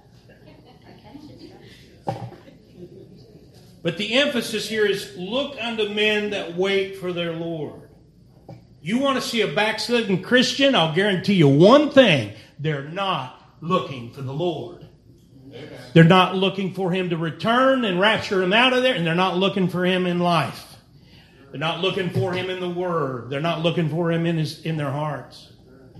bad. But the emphasis here is, look unto men that wait for their Lord. You want to see a backslidden Christian? I'll guarantee you one thing. They're not looking for the Lord. Amen. They're not looking for Him to return and rapture Him out of there. And they're not looking for Him in life. They're not looking for Him in the Word. They're not looking for Him in, his, in their hearts.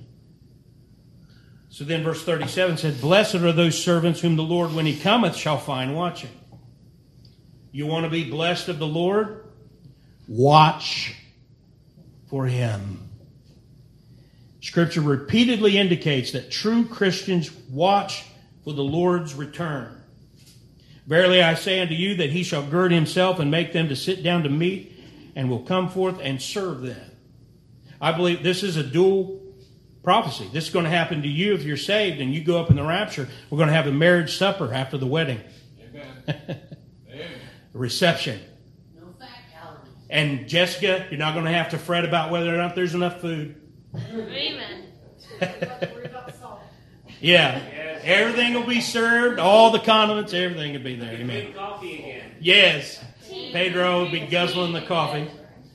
So then verse thirty-seven said, blessed are those servants whom the Lord, when He cometh, shall find watching. You want to be blessed of the Lord? Watch for Him. Scripture repeatedly indicates that true Christians watch for the Lord's return. Verily I say unto you that He shall gird Himself and make them to sit down to meat, and will come forth and serve them. I believe this is a dual prophecy. This is going to happen to you if you're saved and you go up in the rapture. We're going to have a marriage supper after the wedding. Amen. A reception. No fat calories. And Jessica, you're not going to have to fret about whether or not there's enough food. Amen. Yeah. Everything will be served. All the condiments, everything will be there. Amen. Coffee again. Yes. Pedro will be guzzling the coffee.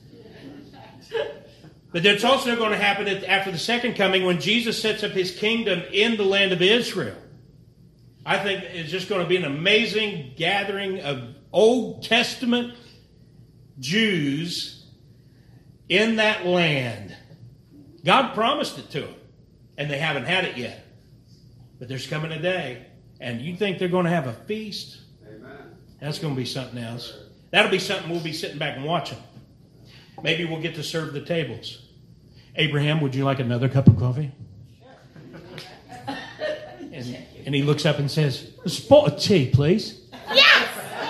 But that's also going to happen after the second coming when Jesus sets up His kingdom in the land of Israel. I think it's just going to be an amazing gathering of Old Testament Jews in that land. God promised it to them, and they haven't had it yet. But there's coming a day, and you think they're going to have a feast? Amen. That's going to be something else. That'll be something we'll be sitting back and watching. Maybe we'll get to serve the tables. Abraham, would you like another cup of coffee? Sure. And, and he looks up and says, a spot of tea, please. Yes!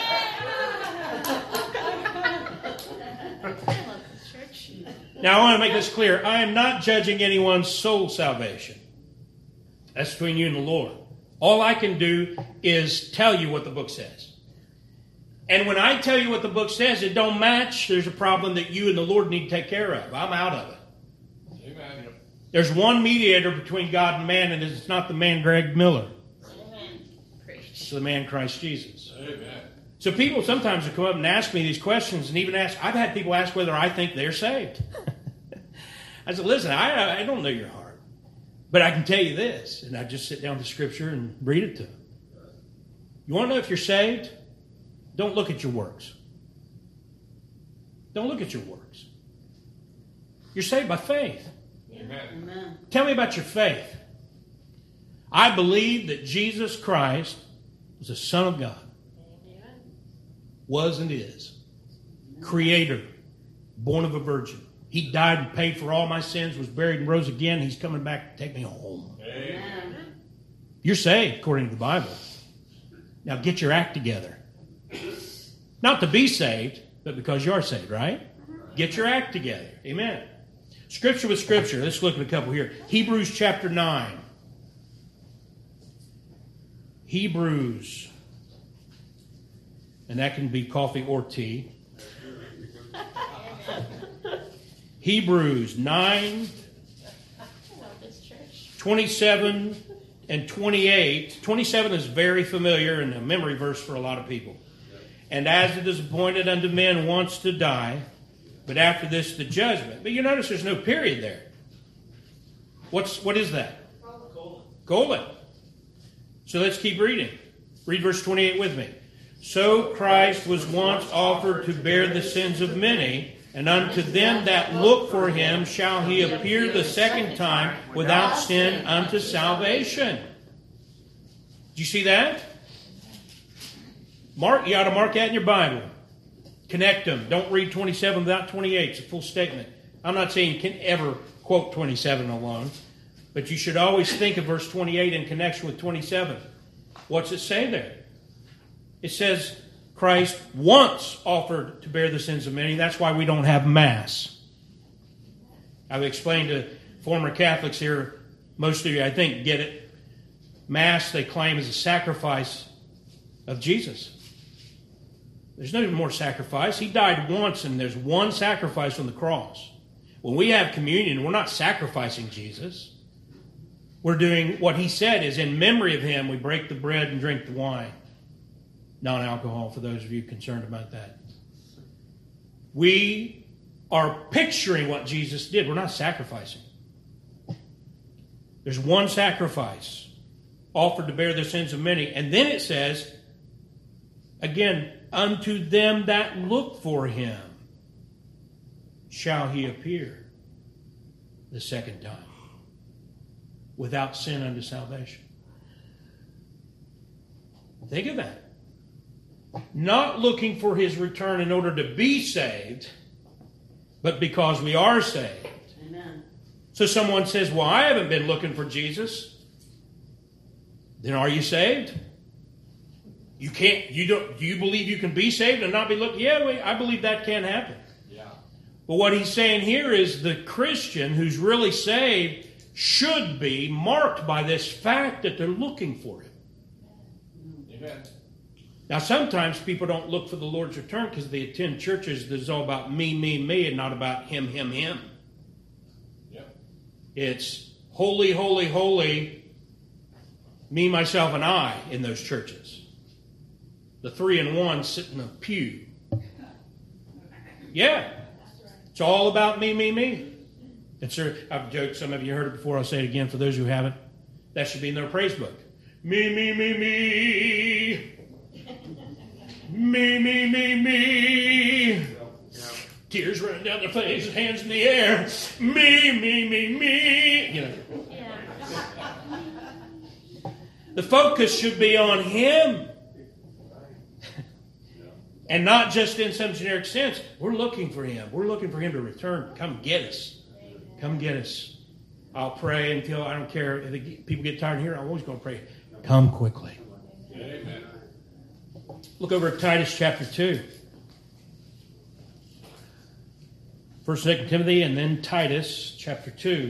Now, I want to make this clear. I am not judging anyone's soul salvation. That's between you and the Lord. All I can do is tell you what the book says. And when I tell you what the book says, it don't match, there's a problem that you and the Lord need to take care of. I'm out of it. Amen. There's one mediator between God and man, and it's not the man Greg Miller. Amen. It's the man Christ Jesus. Amen. So people sometimes will come up and ask me these questions, and even ask, I've had people ask whether I think they're saved. I said, listen, I, I don't know your heart. But I can tell you this, and I just sit down with the Scripture and read it to them. You want to know if you're saved? Don't look at your works. Don't look at your works. You're saved by faith. Amen. Amen. Tell me about your faith. I believe that Jesus Christ was the Son of God. Amen. Was and is. Creator. Born of a virgin. He died and paid for all my sins, was buried and rose again. He's coming back to take me home. Amen. You're saved according to the Bible. Now get your act together. Not to be saved, but because you're saved, right? Get your act together. Amen. Scripture with Scripture. Let's look at a couple here. Hebrews chapter nine. Hebrews. And that can be coffee or tea. Hebrews nine, twenty-seven and twenty-eight. twenty-seven is very familiar and a memory verse for a lot of people. And as it is appointed unto men once to die, but after this the judgment. But you notice there's no period there. What's what is that? Colon. Colon. So let's keep reading. Read verse twenty-eight with me. So Christ was once offered to bear the sins of many, and unto them that look for Him shall He appear the second time without sin unto salvation. Do you see that? Mark, you ought to mark that in your Bible. Connect them. Don't read twenty-seven without twenty-eight. It's a full statement. I'm not saying you can ever quote twenty-seven alone, but you should always think of verse twenty-eight in connection with twenty-seven. What's it say there? It says Christ once offered to bear the sins of many. That's why we don't have Mass. I've explained to former Catholics here, most of you, I think, get it. Mass, they claim, is a sacrifice of Jesus. There's no more sacrifice. He died once, and there's one sacrifice on the cross. When we have communion, we're not sacrificing Jesus. We're doing what he said is in memory of him, we break the bread and drink the wine. Non-alcohol, for those of you concerned about that. We are picturing what Jesus did. We're not sacrificing. There's one sacrifice offered to bear the sins of many. And then it says, again, unto them that look for him shall he appear the second time, without sin unto salvation. Think of that. Not looking for his return in order to be saved, but because we are saved. Amen. So someone says, well, I haven't been looking for Jesus. Then are you saved? You can't, you don't, do you believe you can be saved and not be looking? Yeah, wait, I believe that can happen. Yeah. But what he's saying here is the Christian who's really saved should be marked by this fact that they're looking for him. Amen. Now, sometimes people don't look for the Lord's return because they attend churches that's all about me, me, me, and not about him, him, him. Yep. It's holy, holy, holy, me, myself, and I in those churches. The three in one sit in a pew. Yeah. It's all about me, me, me. It's a, I've joked, some of you heard it before, I'll say it again for those who haven't. That should be in their praise book. Me, me, me, me. Me, me, me, me. Tears running down their face, hands in the air. Me, me, me, me. You know. The focus should be on him. And not just in some generic sense. We're looking for him. We're looking for him to return. Come get us. Come get us. I'll pray until, I don't care if it, people get tired here, I'm always going to pray. Come quickly. Amen. Look over at Titus chapter two. First and Second Timothy and then Titus chapter two.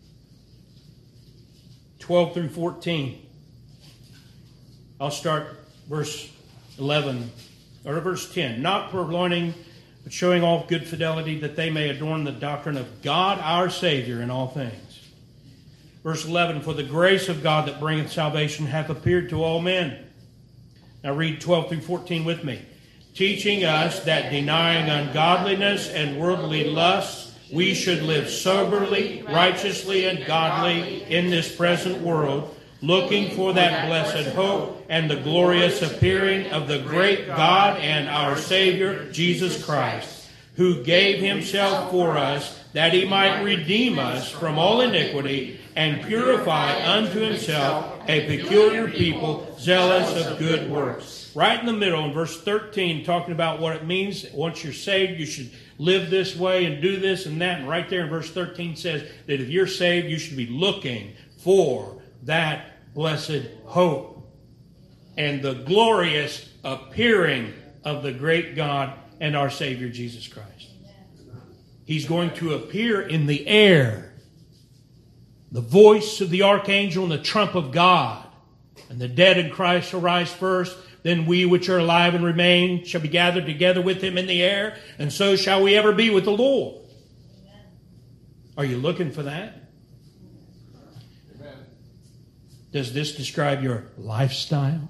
twelve through fourteen. I'll start verse eleven, or verse ten. Not purloining, but showing off good fidelity, that they may adorn the doctrine of God our Savior in all things. Verse eleven, for the grace of God that bringeth salvation hath appeared to all men. Now read twelve through fourteen with me. Teaching us that denying ungodliness and worldly lusts, we should live soberly, righteously, and godly in this present world, looking for that blessed hope and the glorious appearing of the great God and our Savior, Jesus Christ, who gave himself for us, that he might redeem us from all iniquity and purify unto himself a peculiar people, zealous of good works. Right in the middle, in verse thirteen, talking about what it means. Once you're saved, you should live this way and do this and that. And right there in verse thirteen says that if you're saved, you should be looking for that blessed hope and the glorious appearing of the great God and our Savior, Jesus Christ. He's going to appear in the air. The voice of the archangel and the trump of God. And the dead in Christ shall rise first. Then we which are alive and remain shall be gathered together with him in the air. And so shall we ever be with the Lord. Amen. Are you looking for that? Amen. Does this describe your lifestyle?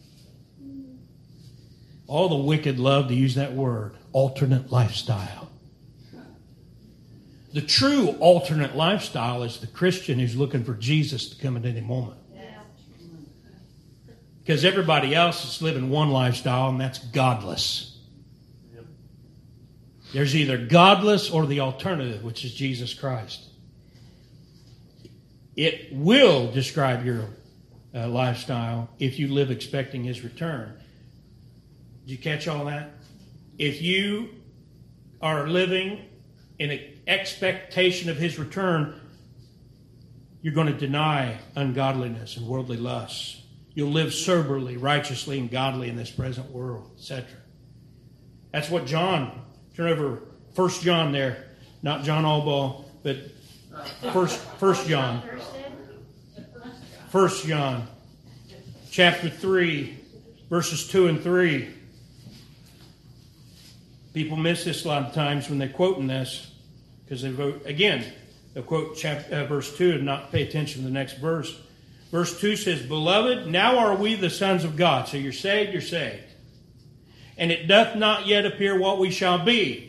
All the wicked love to use that word. Alternate lifestyle. The true alternate lifestyle is the Christian who's looking for Jesus to come at any moment. Because everybody else is living one lifestyle, and that's godless. There's either godless or the alternative, which is Jesus Christ. It will describe your uh, lifestyle if you live expecting his return. Did you catch all that? If you are living in an expectation of His return, you're going to deny ungodliness and worldly lusts. You'll live soberly, righteously, and godly in this present world, et cetera. That's what John, turn over First John there, not John Allball, but First First John. First John, chapter three, verses two and three. People miss this a lot of times when they're quoting this, because they vote again. They'll quote chapter, uh, verse two and not pay attention to the next verse. Verse two says, "Beloved, now are we the sons of God." So you're saved, you're saved. "And it doth not yet appear what we shall be.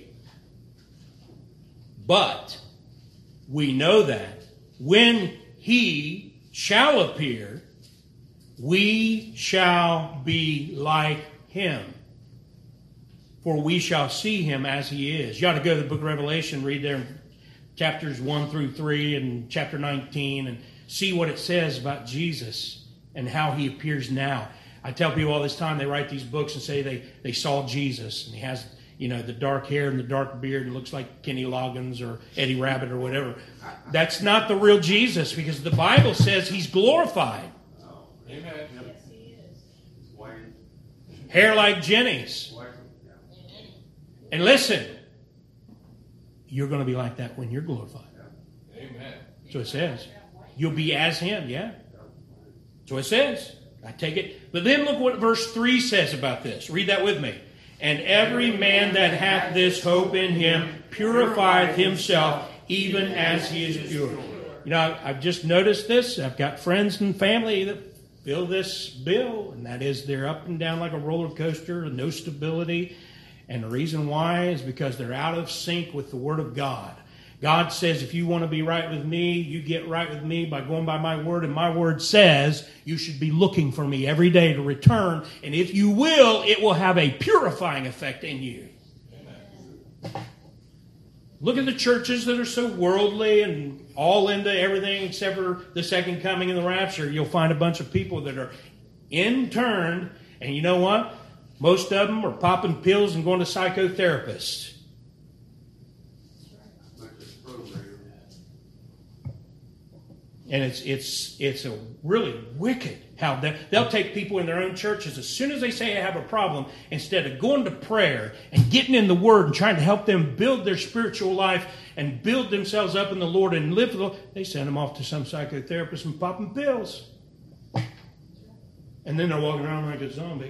But we know that when He shall appear, we shall be like Him. For we shall see Him as He is." You ought to go to the book of Revelation, read there chapters one through three and chapter nineteen, and see what it says about Jesus and how He appears now. I tell people all this time, they write these books and say they, they saw Jesus, and He has, you know, the dark hair and the dark beard and looks like Kenny Loggins or Eddie Rabbit or whatever. That's not the real Jesus, because the Bible says He's glorified. Amen. Yes, He is. Hair like Jenny's. And listen, you're going to be like that when you're glorified. Amen. So it says. You'll be as Him, yeah. So it says. I take it. But then look what verse three says about this. Read that with me. "And every man that hath this hope in Him purifieth himself, even as he is pure." You know, I've just noticed this. I've got friends and family that feel this bill, and that is they're up and down like a roller coaster, no stability. And the reason why is because they're out of sync with the Word of God. God says, if you want to be right with me, you get right with me by going by my Word. And my Word says you should be looking for me every day to return. And if you will, it will have a purifying effect in you. Amen. Look at the churches that are so worldly and all into everything except for the second coming and the rapture. You'll find a bunch of people that are interned. And you know what? Most of them are popping pills and going to psychotherapists. And it's it's it's a really wicked how they, they'll take people in their own churches as soon as they say they have a problem, instead of going to prayer and getting in the Word and trying to help them build their spiritual life and build themselves up in the Lord and live for the Lord, they send them off to some psychotherapist and popping pills. And then they're walking around like a zombie.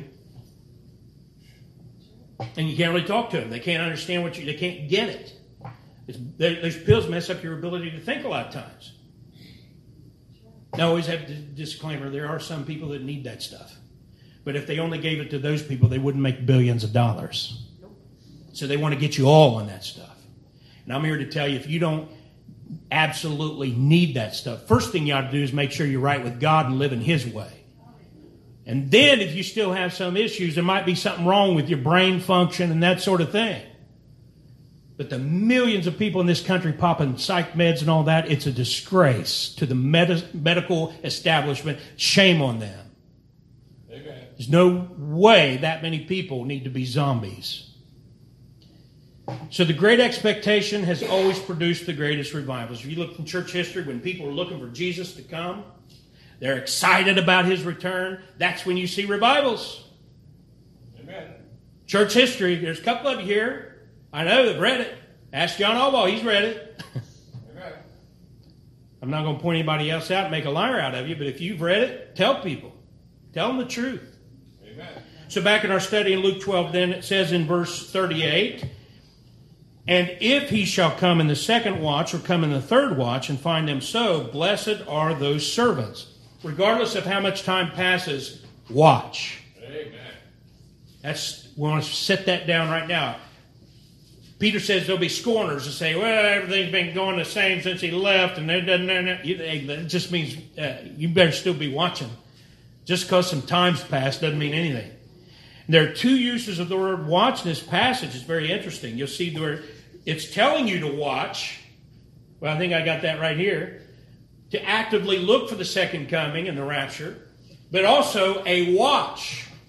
And you can't really talk to them. They can't understand what you, they can't get it. It's, they, those pills mess up your ability to think a lot of times. Now, I always have the disclaimer, there are some people that need that stuff. But if they only gave it to those people, they wouldn't make billions of dollars. So they want to get you all on that stuff. And I'm here to tell you, if you don't absolutely need that stuff, first thing you ought to do is make sure you're right with God and live in His way. And then if you still have some issues, there might be something wrong with your brain function and that sort of thing. But the millions of people in this country popping psych meds and all that, it's a disgrace to the med- medical establishment. Shame on them. Amen. There's no way that many people need to be zombies. So the Great Expectation has always produced the greatest revivals. If you look in church history, when people are looking for Jesus to come, they're excited about His return, that's when you see revivals. Amen. Church history, there's a couple of you here. I know they've read it. Ask John Allball, he's read it. Amen. I'm not going to point anybody else out and make a liar out of you, but if you've read it, tell people. Tell them the truth. Amen. So back in our study in Luke twelve, then it says in verse thirty-eight, "And if he shall come in the second watch or come in the third watch and find them so, blessed are those servants." Regardless of how much time passes, watch. Amen. That's, we want to set that down right now. Peter says there'll be scorners that say, well, everything's been going the same since he left, and it doesn't. It just means uh, you better still be watching. Just because some time's passed doesn't mean anything. There are two uses of the word watch in this passage. It's very interesting. You'll see where it's telling you to watch. Well, I think I got that right here. To actively look for the second coming and the rapture, but also a watch.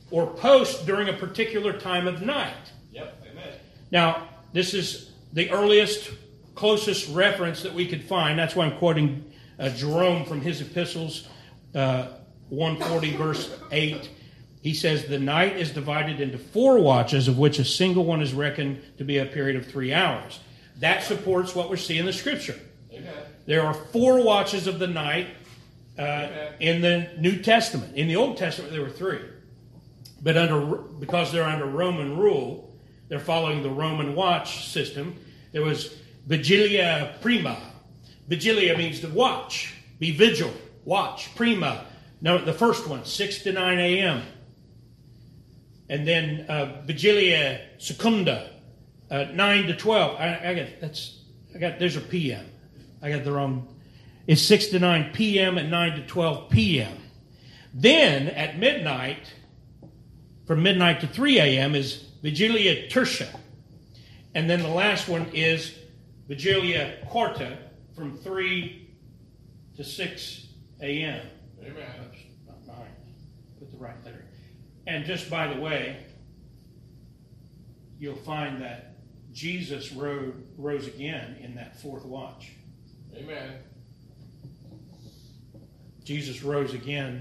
or post during a particular time of night. Yep. Amen. Now, this is the earliest, closest reference that we could find. That's why I'm quoting uh, Jerome from his epistles, uh, one forty, verse eight. He says, the night is divided into four watches, of which a single one is reckoned to be a period of three hours. That supports what we're seeing in the Scripture. Amen. There are four watches of the night uh, in the New Testament. In the Old Testament, there were three. But under because they're under Roman rule, they're following the Roman watch system. There was Vigilia Prima. Vigilia means to watch, be vigil, watch. Prima, no, the first one, six to nine a.m. And then uh, Vigilia Secunda, uh, nine to twelve. I, I got that's I got there's a P M. I got the wrong. It's six to nine p.m. and nine to twelve p.m. Then at midnight, from midnight to three a.m. is Vigilia Tertia. And then the last one is Vigilia Quarta from three to six a.m. Amen. Oops, not nine. Put the right letter. And just by the way, you'll find that Jesus rose, rose again in that fourth watch. Amen. Jesus rose again,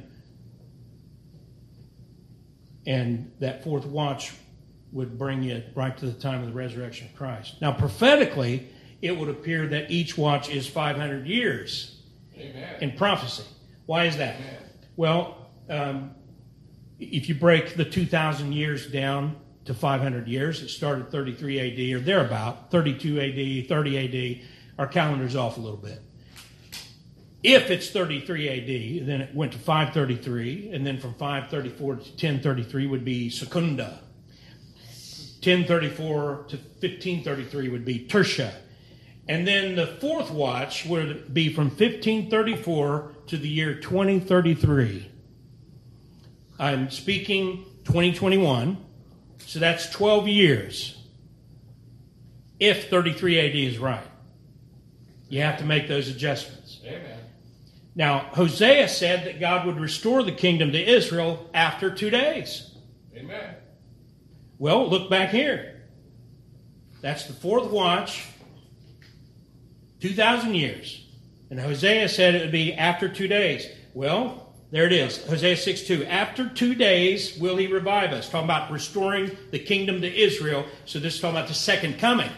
and that fourth watch would bring you right to the time of the resurrection of Christ. Now, prophetically, it would appear that each watch is five hundred years. Amen. In prophecy. Why is that? Amen. Well, um, if you break the two thousand years down to five hundred years, it started thirty-three A D or thereabout, thirty-two A D, thirty A D. Our calendar's off a little bit. If it's thirty-three A D, then it went to five thirty-three, and then from five thirty-four to ten thirty-three would be Secunda. ten thirty-four to fifteen thirty-three would be Tertia. And then the fourth watch would be from fifteen thirty-four to the year twenty thirty-three. I'm speaking twenty twenty-one, so that's twelve years. If thirty-three A D is right, you have to make those adjustments. Amen. Now, Hosea said that God would restore the kingdom to Israel after two days. Amen. Well, look back here. That's the fourth watch, two thousand years. And Hosea said it would be after two days. Well, there it is, Hosea six two. After two days will he revive us. Talking about restoring the kingdom to Israel. So this is talking about the second coming.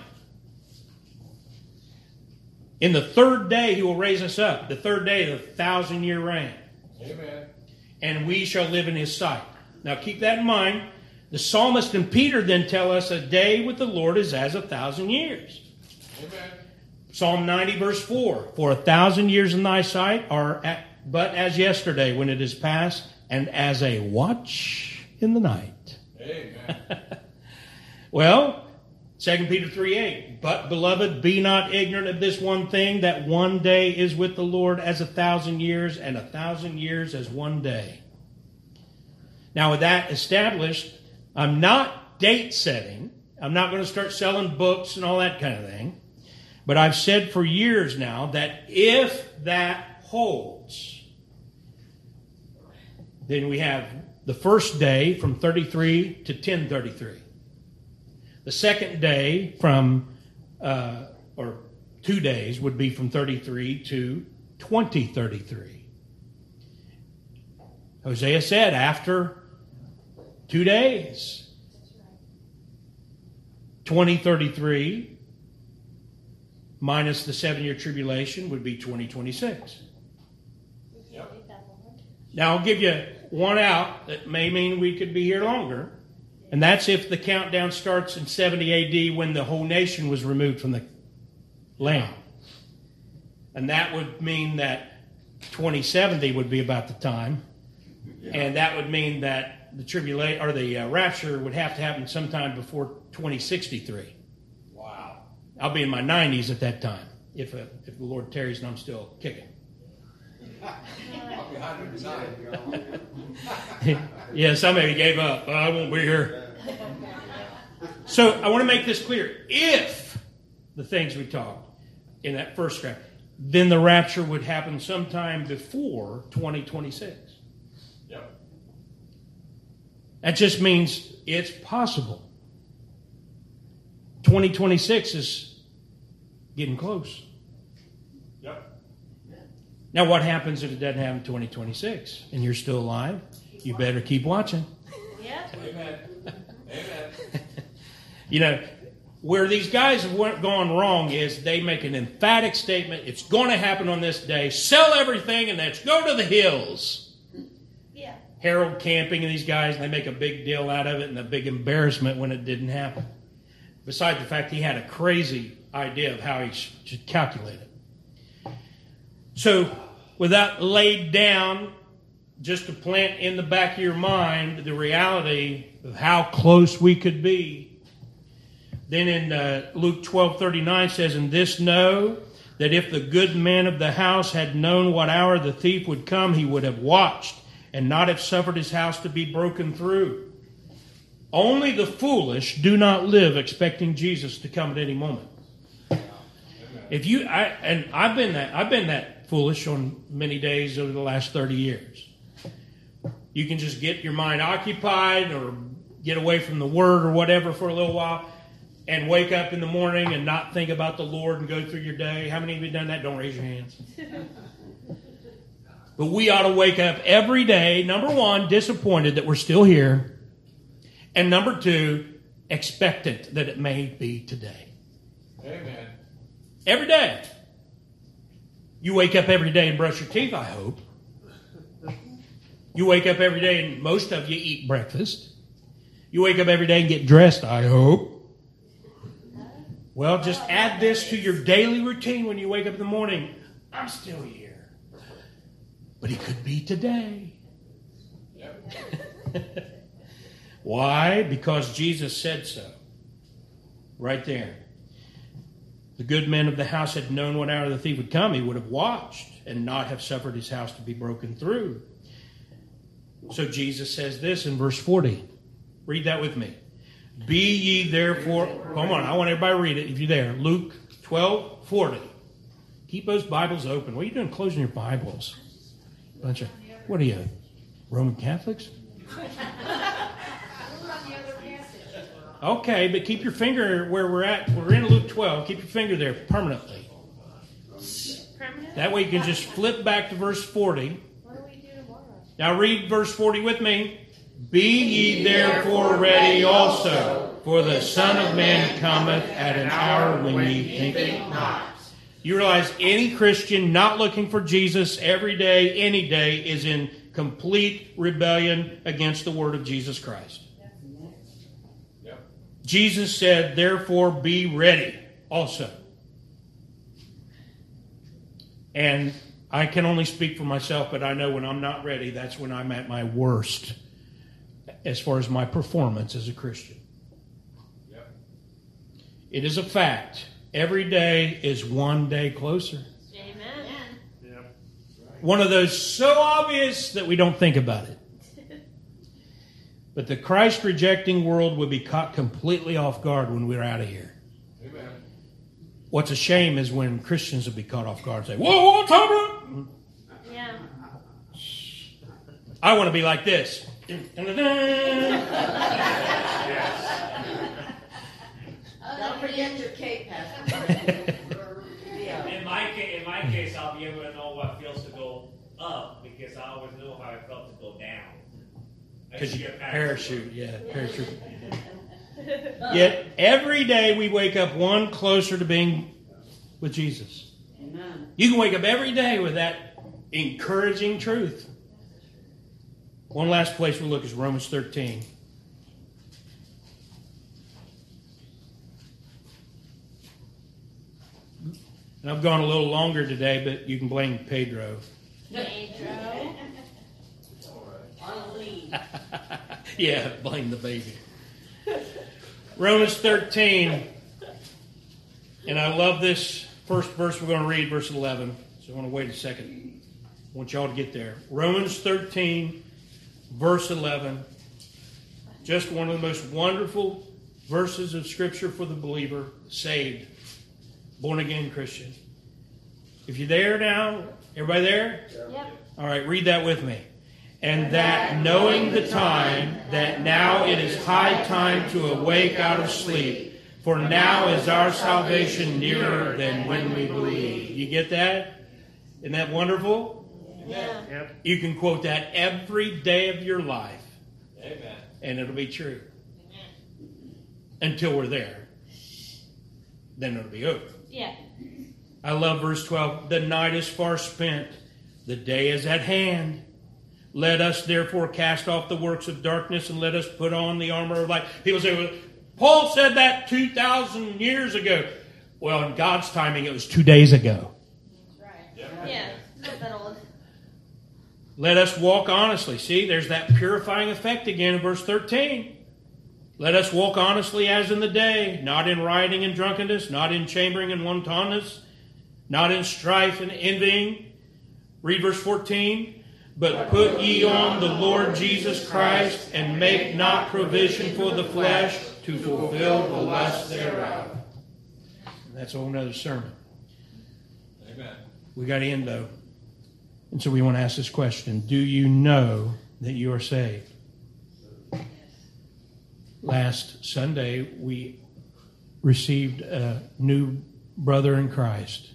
In the third day he will raise us up. The third day of the thousand year reign. Amen. And we shall live in his sight. Now keep that in mind. The psalmist and Peter then tell us a day with the Lord is as a thousand years. Amen. Psalm ninety verse four. For a thousand years in thy sight are at, but as yesterday when it is past, and as a watch in the night. Amen. Well, Second Peter three eight. But, beloved, be not ignorant of this one thing, that one day is with the Lord as a thousand years, and a thousand years as one day. Now, with that established, I'm not date setting. I'm not going to start selling books and all that kind of thing. But I've said for years now that if that holds, then we have the first day from thirty-three to ten thirty-three. The second day from, uh, or two days would be from thirty-three to twenty thirty-three. Hosea said after two days, twenty thirty-three minus the seven-year tribulation would be twenty twenty-six. Yep. Now I'll give you one out that may mean we could be here longer. And that's if the countdown starts in seventy A D when the whole nation was removed from the land. And that would mean that twenty seventy would be about the time. Yeah. And that would mean that the tribulation or the uh, rapture would have to happen sometime before twenty sixty-three. Wow. I'll be in my nineties at that time if uh, if the Lord tarries and I'm still kicking. I'll be one hundred nine. Yeah, some of you gave up. I won't be here. So I want to make this clear. If the things we talked in that first graph, then the rapture would happen sometime before twenty twenty-six. Yep. That just means it's possible. twenty twenty-six is getting close. Yep. Now, what happens if it doesn't happen in twenty twenty-six and you're still alive? You better keep watching. Yep. Amen. Amen. You know, where these guys have went, gone wrong is they make an emphatic statement. It's going to happen on this day. Sell everything and let's go to the hills. Yeah. Harold Camping and these guys, and they make a big deal out of it and a big embarrassment when it didn't happen. Besides the fact he had a crazy idea of how he should calculate it. So, with that laid down, just to plant in the back of your mind the reality of how close we could be. Then in uh, Luke twelve thirty-nine says, "And this know, that if the good man of the house had known what hour the thief would come, he would have watched and not have suffered his house to be broken through. Only the foolish do not live expecting Jesus to come at any moment." If you, I, and I've been that, I've been that foolish on many days over the last thirty years. You can just get your mind occupied or get away from the Word or whatever for a little while and wake up in the morning and not think about the Lord and go through your day. How many of you done that? Don't raise your hands. But we ought to wake up every day, number one, disappointed that we're still here, and number two, expectant that it may be today. Amen. Every day. You wake up every day and brush your teeth, I hope. You wake up every day and most of you eat breakfast. You wake up every day and get dressed, I hope. Well, just add this to your daily routine when you wake up in the morning. I'm still here. But it could be today. Yep. Why? Because Jesus said so. Right there. The good man of the house had known what hour the thief would come. He would have watched and not have suffered his house to be broken through. So Jesus says this in verse forty. Read that with me. "Be ye therefore..." Come on, I want everybody to read it if you're there. Luke twelve forty. Keep those Bibles open. What are you doing closing your Bibles? Bunch of, what are you, Roman Catholics? Okay, but keep your finger where we're at. We're in Luke twelve. Keep your finger there permanently. Permanent? That way you can just flip back to verse forty. What do we do tomorrow? Now read verse forty with me. "Be ye therefore ready also, for the Son of Man cometh at an hour when ye think not." You realize any Christian not looking for Jesus every day, any day, is in complete rebellion against the word of Jesus Christ. Yep. Jesus said, "Therefore be ready also." And I can only speak for myself, but I know when I'm not ready, that's when I'm at my worst as far as my performance as a Christian. Yep. It is a fact. Every day is one day closer. Amen. Yep. One of those so obvious that we don't think about it. But the Christ-rejecting world would be caught completely off guard when we're out of here. Amen. What's a shame is when Christians will be caught off guard and say, "Whoa, what's happening?" Yeah. I want to be like this. Don't forget your cape, Pastor. In my case, in my case, I'll be able to know what it feels to go up because I always know how it felt to go down. Because you get parachute, yeah, parachute. Yet every day we wake up one closer to being with Jesus. Amen. You can wake up every day with that encouraging truth. One last place we'll look is Romans thirteen. And I've gone a little longer today, but you can blame Pedro. Pedro. Yeah, blame the baby. Romans thirteen. And I love this first verse we're going to read, verse eleven. So I want to wait a second. I want y'all to get there. Romans thirteen, verse eleven. Just one of the most wonderful verses of Scripture for the believer, saved, born-again Christian. If you're there now, everybody there? Yep. All right, read that with me. And that knowing the time, that now it is high time to awake out of sleep, for now is our salvation nearer than when we believe. You get that? Isn't that wonderful? Yeah. Yep. You can quote that every day of your life. Amen. And it'll be true. Until we're there. Then it'll be over. Yeah. I love verse twelve. The night is far spent. The day is at hand. Let us therefore cast off the works of darkness and let us put on the armor of light. People say, well, Paul said that two thousand years ago. Well, in God's timing, it was two days ago. Yeah. Not that old. Let us walk honestly. See, there's that purifying effect again in verse thirteen. Let us walk honestly as in the day, not in rioting and drunkenness, not in chambering and wantonness, not in strife and envying. Read verse fourteen. But put ye on the Lord Jesus Christ, and make not provision for the flesh to fulfill the lust thereof. That's a whole nother sermon. Amen. We got to end though. And so we want to ask this question. Do you know that you are saved? Last Sunday, we received a new brother in Christ.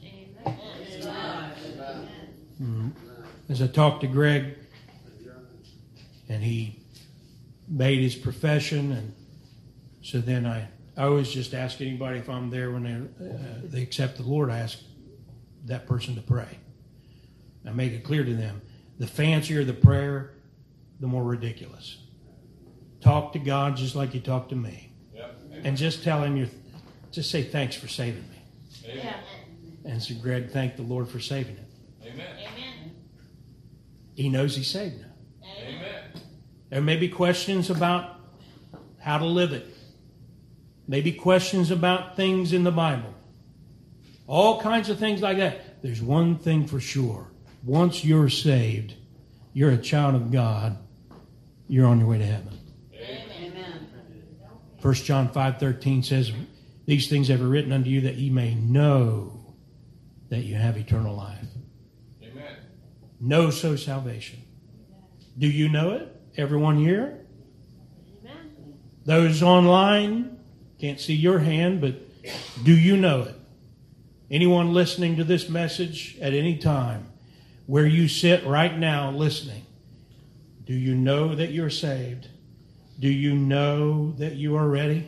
Mm-hmm. As I talked to Greg, and he made his profession, and so then I, I always just ask anybody if I'm there when they, uh, they accept the Lord, I ask that person to pray. I make it clear to them, the fancier the prayer, the more ridiculous. Talk to God just like you talk to me. Yep. And just tell him, you're, just say thanks for saving me. Amen. And so Greg thanked the Lord for saving him. Amen. Amen. He knows he's saved now. Amen. There may be questions about how to live it. Maybe questions about things in the Bible. All kinds of things like that. There's one thing for sure. Once you're saved, you're a child of God, you're on your way to heaven. Amen. First John five thirteen says, these things have I written unto you that ye may know that you have eternal life. Amen. Know so salvation. Do you know it? Everyone here? Amen. Those online, can't see your hand, but do you know it? Anyone listening to this message at any time, where you sit right now listening, do you know that you're saved? Do you know that you are ready?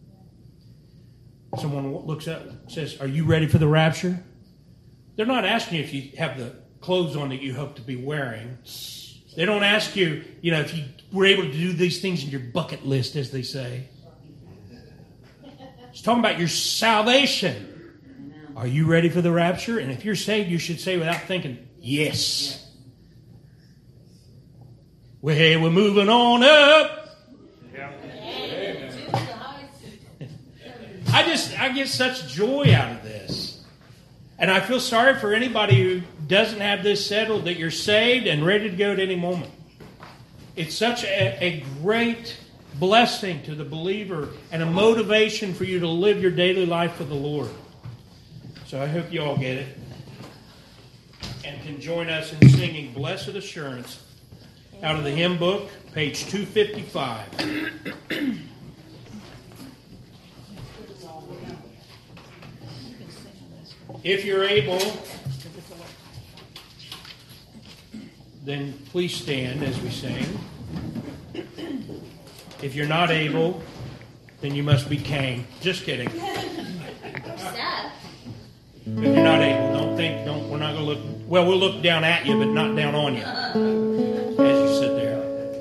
Someone looks up and says, are you ready for the rapture? They're not asking you if you have the clothes on that you hope to be wearing. They don't ask you, you know, if you were able to do these things in your bucket list, as they say. It's talking about your salvation. Are you ready for the rapture? And if you're saved, you should say without thinking, yes. Well, hey, we're moving on up. I just, I get such joy out of this. And I feel sorry for anybody who doesn't have this settled, that you're saved and ready to go at any moment. It's such a, a great blessing to the believer and a motivation for you to live your daily life for the Lord. So I hope you all get it and can join us in singing Blessed Assurance out of the hymn book, page two fifty-five. If you're able, then please stand as we sing. If you're not able, then you must be caned. Just kidding. Stop. If you're not able, don't think, don't, we're not going to look, well, we'll look down at you, but not down on you as you sit there.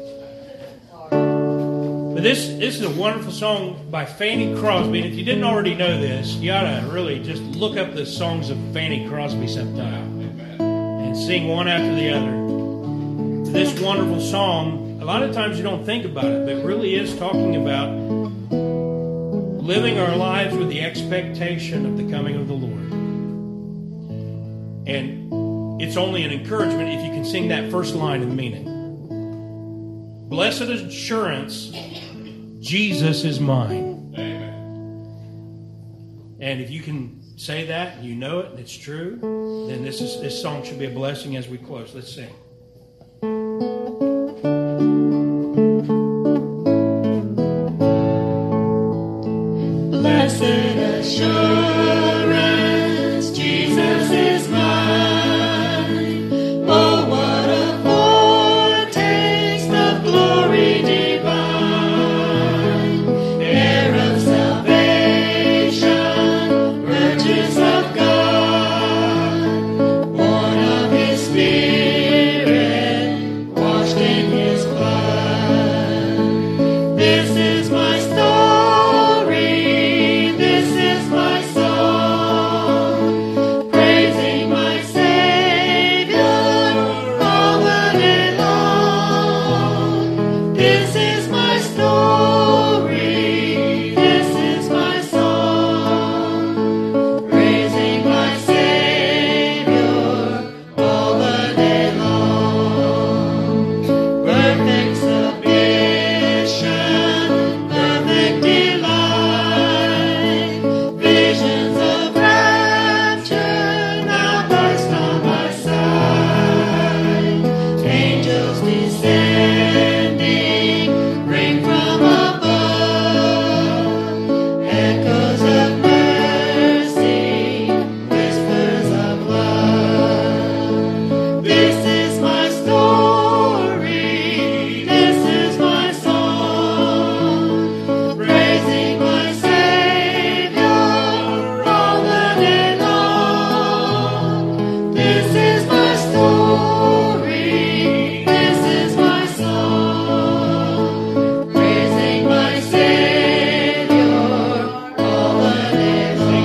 But this, this is a wonderful song by Fanny Crosby, and if you didn't already know this, you ought to really just look up the songs of Fanny Crosby sometime and sing one after the other. This wonderful song, a lot of times you don't think about it, but it really is talking about living our lives with the expectation of the coming of the Lord. And it's only an encouragement if you can sing that first line and mean it. Blessed assurance, Jesus is mine. Amen. And if you can say that and you know it and it's true, then this is this song should be a blessing as we close. Let's sing. assurance, Jesus is mine. Oh, what a foretaste of glory divine, heir of salvation, purchase of God, born of His Spirit, washed in His blood. This is my story, this is my song, praising my Savior all the day long. This is my story, this is my song, praising my Savior all the day long. Perfect submission, perfect delight, visions of rapture now burst on my sight. Angels descending, ring from above, echoes of mercy, whispers of love. This is my story, this is my song, praising my Savior all the day long. This is my story, this is my song, praising my Savior all the day long.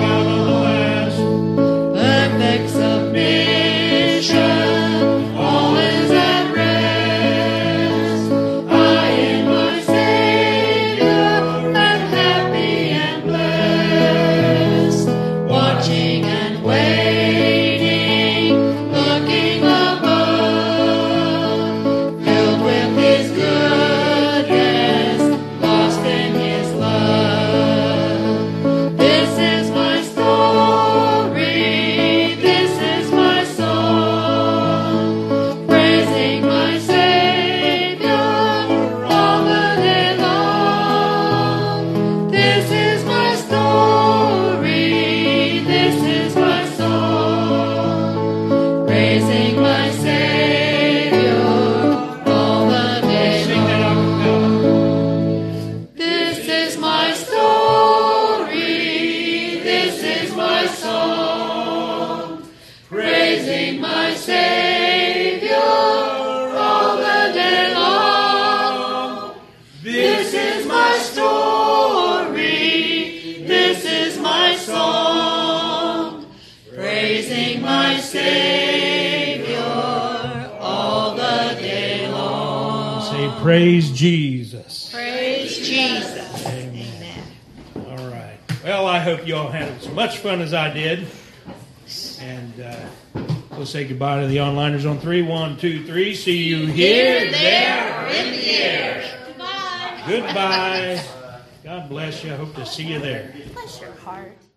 Perfect submission, all is at rest. I in my Savior am happy and blessed, watching and waiting, looking above, filled with His goodness, lost in His love. This is my story, this is my song, praising my Savior all the day long. This is my story, this is my song, praising my Savior all the day long. This is my story, this is my song, praising my Savior all the day long. This is my story, this is my song, praising my Savior all the day long. Say, praise Jesus. Praise Jesus. Amen. All right. Well, I hope you all had as much fun as I did. And uh, we'll say goodbye to the onliners on three. One, two, three. See you here, Here, there, or in the air. Goodbye. Goodbye. God bless you. I hope to see you there. Bless your heart.